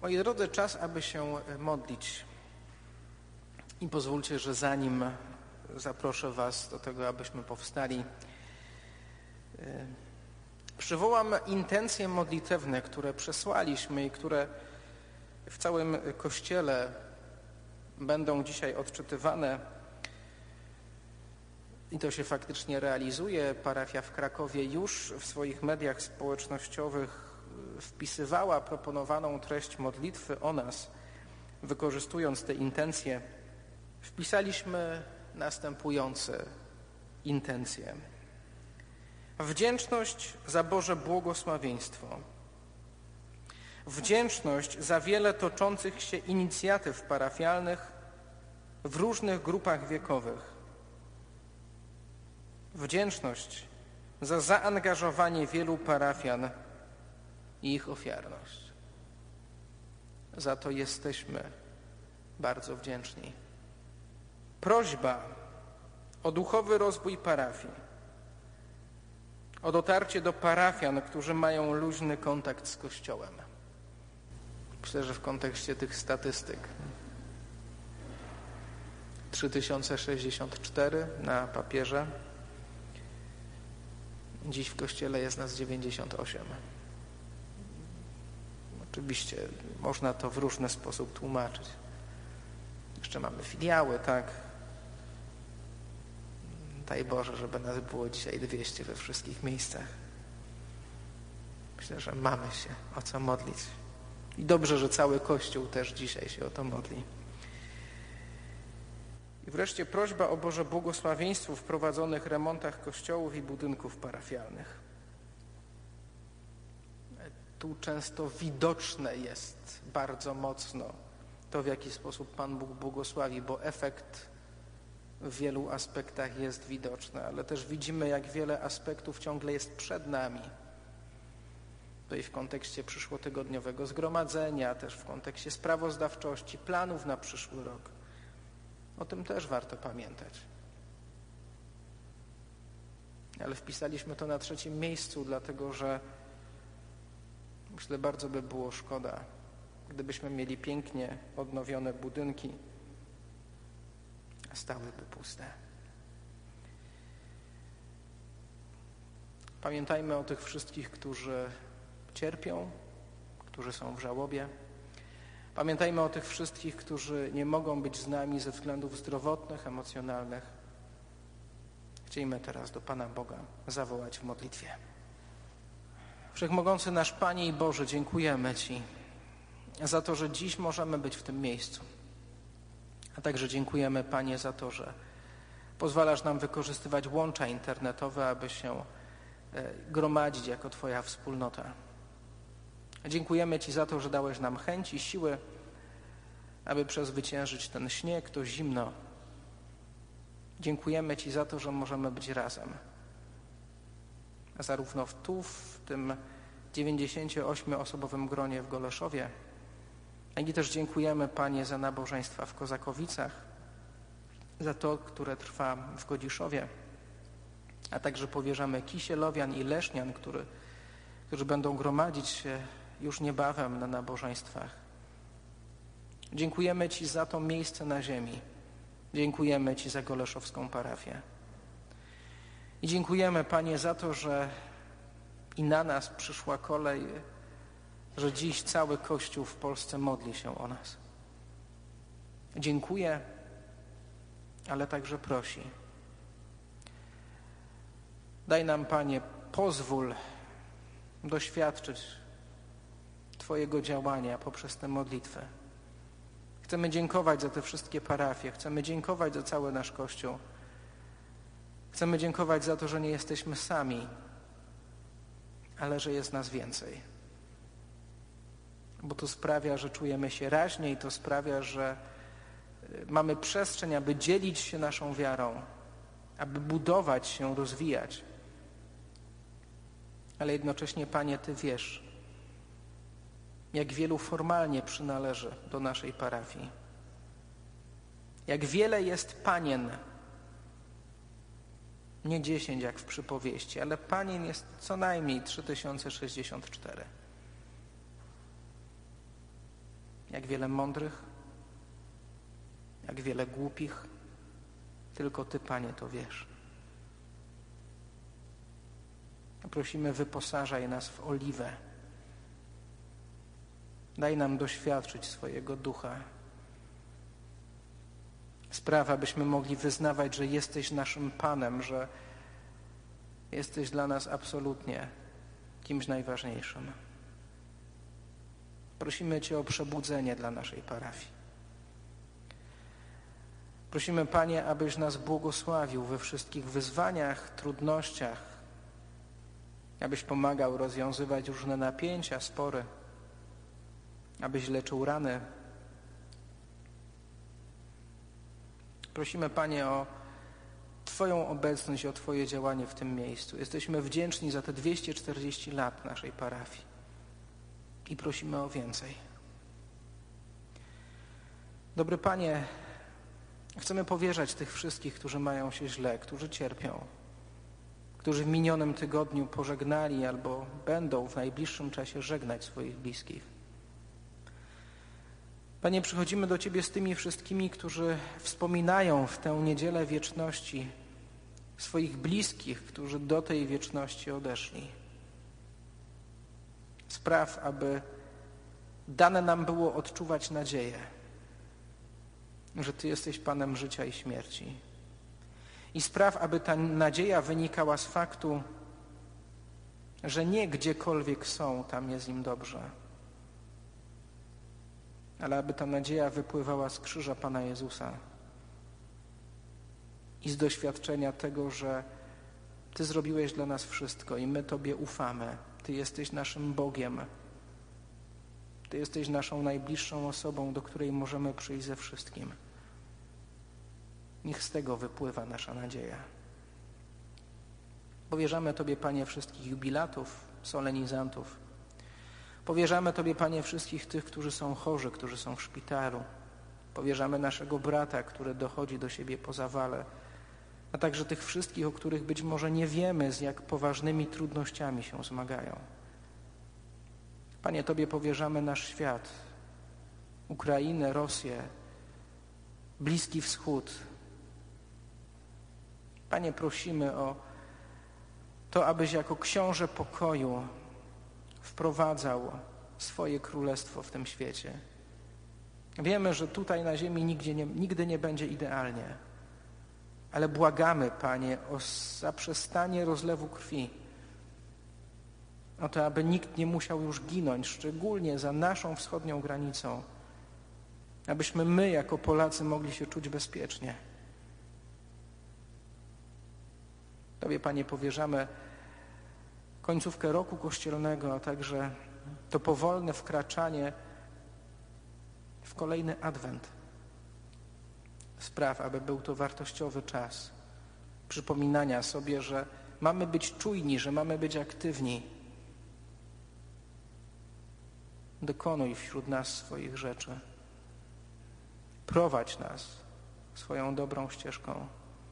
Moi drodzy, czas, aby się modlić. I pozwólcie, że zanim zaproszę was do tego, abyśmy powstali, przywołam intencje modlitewne, które przesłaliśmy i które w całym Kościele będą dzisiaj odczytywane. I to się faktycznie realizuje. Parafia w Krakowie już w swoich mediach społecznościowych wpisywała proponowaną treść modlitwy o nas. Wykorzystując te intencje, wpisaliśmy następujące intencje. Wdzięczność za Boże błogosławieństwo. Wdzięczność za wiele toczących się inicjatyw parafialnych w różnych grupach wiekowych. Wdzięczność za zaangażowanie wielu parafian i ich ofiarność. Za to jesteśmy bardzo wdzięczni. Prośba o duchowy rozwój parafii, o dotarcie do parafian, którzy mają luźny kontakt z Kościołem. Myślę, że w kontekście tych statystyk 3064 na papierze. Dziś w Kościele jest nas 98. Oczywiście można to w różny sposób tłumaczyć. Jeszcze mamy filiały, tak? Daj Boże, żeby nas było dzisiaj 200 we wszystkich miejscach. Myślę, że mamy się o co modlić. I dobrze, że cały Kościół też dzisiaj się o to modli. I wreszcie prośba o Boże błogosławieństwo w prowadzonych remontach kościołów i budynków parafialnych. Tu często widoczne jest bardzo mocno to, w jaki sposób Pan Bóg błogosławi, bo efekt w wielu aspektach jest widoczny, ale też widzimy, jak wiele aspektów ciągle jest przed nami. Tutaj w kontekście przyszłotygodniowego zgromadzenia, też w kontekście sprawozdawczości, planów na przyszły rok. O tym też warto pamiętać. Ale wpisaliśmy to na 3. miejscu, dlatego że myślę, bardzo by było szkoda, gdybyśmy mieli pięknie odnowione budynki, a stałyby puste. Pamiętajmy o tych wszystkich, którzy cierpią, którzy są w żałobie. Pamiętajmy o tych wszystkich, którzy nie mogą być z nami ze względów zdrowotnych, emocjonalnych. Chciejmy teraz do Pana Boga zawołać w modlitwie. Wszechmogący nasz Panie i Boże, dziękujemy Ci za to, że dziś możemy być w tym miejscu. A także dziękujemy, Panie, za to, że pozwalasz nam wykorzystywać łącza internetowe, aby się gromadzić jako Twoja wspólnota. Dziękujemy Ci za to, że dałeś nam chęć i siłę, aby przezwyciężyć ten śnieg, to zimno. Dziękujemy Ci za to, że możemy być razem. Zarówno w tym 98-osobowym gronie w Goleszowie, jak i też dziękujemy, Panie, za nabożeństwa w Kozakowicach, za to, które trwa w Godziszowie, a także powierzamy Kisielowian i Lesznian, którzy będą gromadzić się już niebawem na nabożeństwach. Dziękujemy Ci za to miejsce na ziemi. Dziękujemy Ci za goleszowską parafię. I dziękujemy, Panie, za to, że i na nas przyszła kolej, że dziś cały Kościół w Polsce modli się o nas. Dziękuję, ale także prosi. Daj nam, Panie, pozwól doświadczyć Twojego działania poprzez tę modlitwę. Chcemy dziękować za te wszystkie parafie, chcemy dziękować za cały nasz Kościół. Chcemy dziękować za to, że nie jesteśmy sami, ale że jest nas więcej. Bo to sprawia, że czujemy się raźniej, to sprawia, że mamy przestrzeń, aby dzielić się naszą wiarą, aby budować się, rozwijać. Ale jednocześnie, Panie, Ty wiesz, jak wielu formalnie przynależy do naszej parafii. Jak wiele jest panien, nie 10 jak w przypowieści, ale panien jest co najmniej 3064. jak wiele mądrych, jak wiele głupich. Tylko Ty, Panie, to wiesz. Prosimy, wyposażaj nas w oliwę. Daj nam doświadczyć swojego ducha. Spraw, abyśmy mogli wyznawać, że jesteś naszym Panem, że jesteś dla nas absolutnie kimś najważniejszym. Prosimy Cię o przebudzenie dla naszej parafii. Prosimy, Panie, abyś nas błogosławił we wszystkich wyzwaniach, trudnościach, abyś pomagał rozwiązywać różne napięcia, spory, abyś leczył rany. Prosimy, Panie, o Twoją obecność, o Twoje działanie w tym miejscu. Jesteśmy wdzięczni za te 240 lat naszej parafii i prosimy o więcej. Dobry Panie, chcemy powierzać tych wszystkich, którzy mają się źle, którzy cierpią, którzy w minionym tygodniu pożegnali albo będą w najbliższym czasie żegnać swoich bliskich. Panie, przychodzimy do Ciebie z tymi wszystkimi, którzy wspominają w tę niedzielę wieczności swoich bliskich, którzy do tej wieczności odeszli. Spraw, aby dane nam było odczuwać nadzieję, że Ty jesteś Panem życia i śmierci. I spraw, aby ta nadzieja wynikała z faktu, że nie gdziekolwiek są, tam jest im dobrze, ale aby ta nadzieja wypływała z krzyża Pana Jezusa i z doświadczenia tego, że Ty zrobiłeś dla nas wszystko i my Tobie ufamy. Ty jesteś naszym Bogiem. Ty jesteś naszą najbliższą osobą, do której możemy przyjść ze wszystkim. Niech z tego wypływa nasza nadzieja. Powierzamy Tobie, Panie, wszystkich jubilatów, solenizantów. Powierzamy Tobie, Panie, wszystkich tych, którzy są chorzy, którzy są w szpitalu. Powierzamy naszego brata, który dochodzi do siebie po zawale, a także tych wszystkich, o których być może nie wiemy, z jak poważnymi trudnościami się zmagają. Panie, Tobie powierzamy nasz świat, Ukrainę, Rosję, Bliski Wschód. Panie, prosimy o to, abyś jako książę pokoju wprowadzał swoje królestwo w tym świecie. Wiemy, że tutaj na ziemi nigdy nie będzie idealnie, ale błagamy, Panie, o zaprzestanie rozlewu krwi, o to, aby nikt nie musiał już ginąć, szczególnie za naszą wschodnią granicą, abyśmy my jako Polacy mogli się czuć bezpiecznie. Tobie, Panie, powierzamy końcówkę roku kościelnego, a także to powolne wkraczanie w kolejny Adwent. Spraw, aby był to wartościowy czas przypominania sobie, że mamy być czujni, że mamy być aktywni. Dokonuj wśród nas swoich rzeczy. Prowadź nas swoją dobrą ścieżką,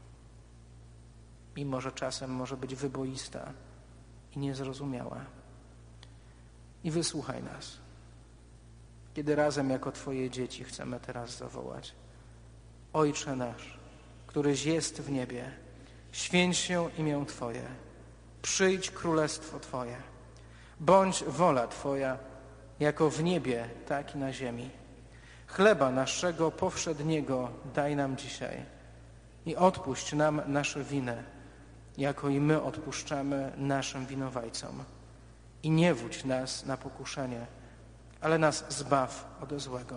mimo że czasem może być wyboista i niezrozumiała. I wysłuchaj nas, kiedy razem jako Twoje dzieci chcemy teraz zawołać: Ojcze nasz, któryś jest w niebie, święć się imię Twoje, przyjdź królestwo Twoje, bądź wola Twoja, jako w niebie, tak i na ziemi. Chleba naszego powszedniego daj nam dzisiaj i odpuść nam nasze winy, jako i my odpuszczamy naszym winowajcom. I nie wódź nas na pokuszenie, ale nas zbaw ode złego.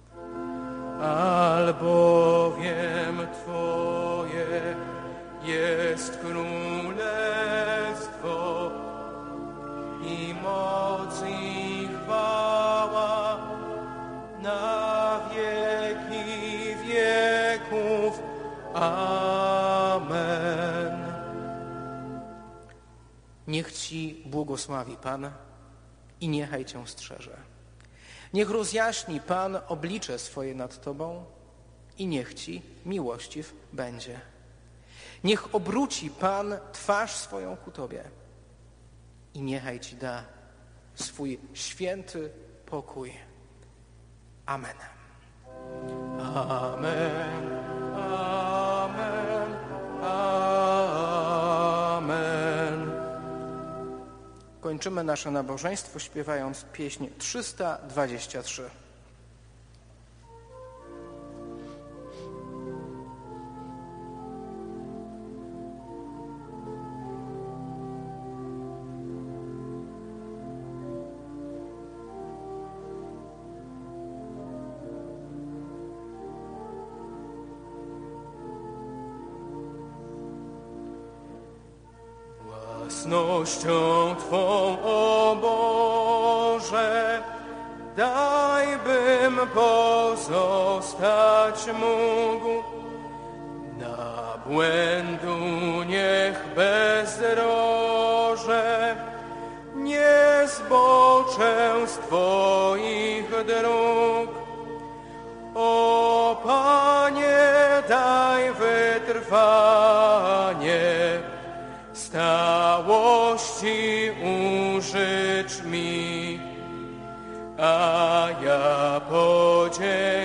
Albowiem Twoje jest królestwo i moc i chwała na wieki wieków. Amen. Niech Ci błogosławi Pan i niechaj Cię strzeże. Niech rozjaśni Pan oblicze swoje nad Tobą i niech Ci miłościw będzie. Niech obróci Pan twarz swoją ku Tobie i niechaj Ci da swój święty pokój. Amen. Amen. Amen. Amen. Kończymy nasze nabożeństwo śpiewając pieśń 323. Własnością Twą, o Boże, daj, bym pozostać mógł. Na błędu niech bezdroże nie zboczę z Twoich dróg. O Panie, daj wytrwanie, stałości użycz mi, a ja podziękuję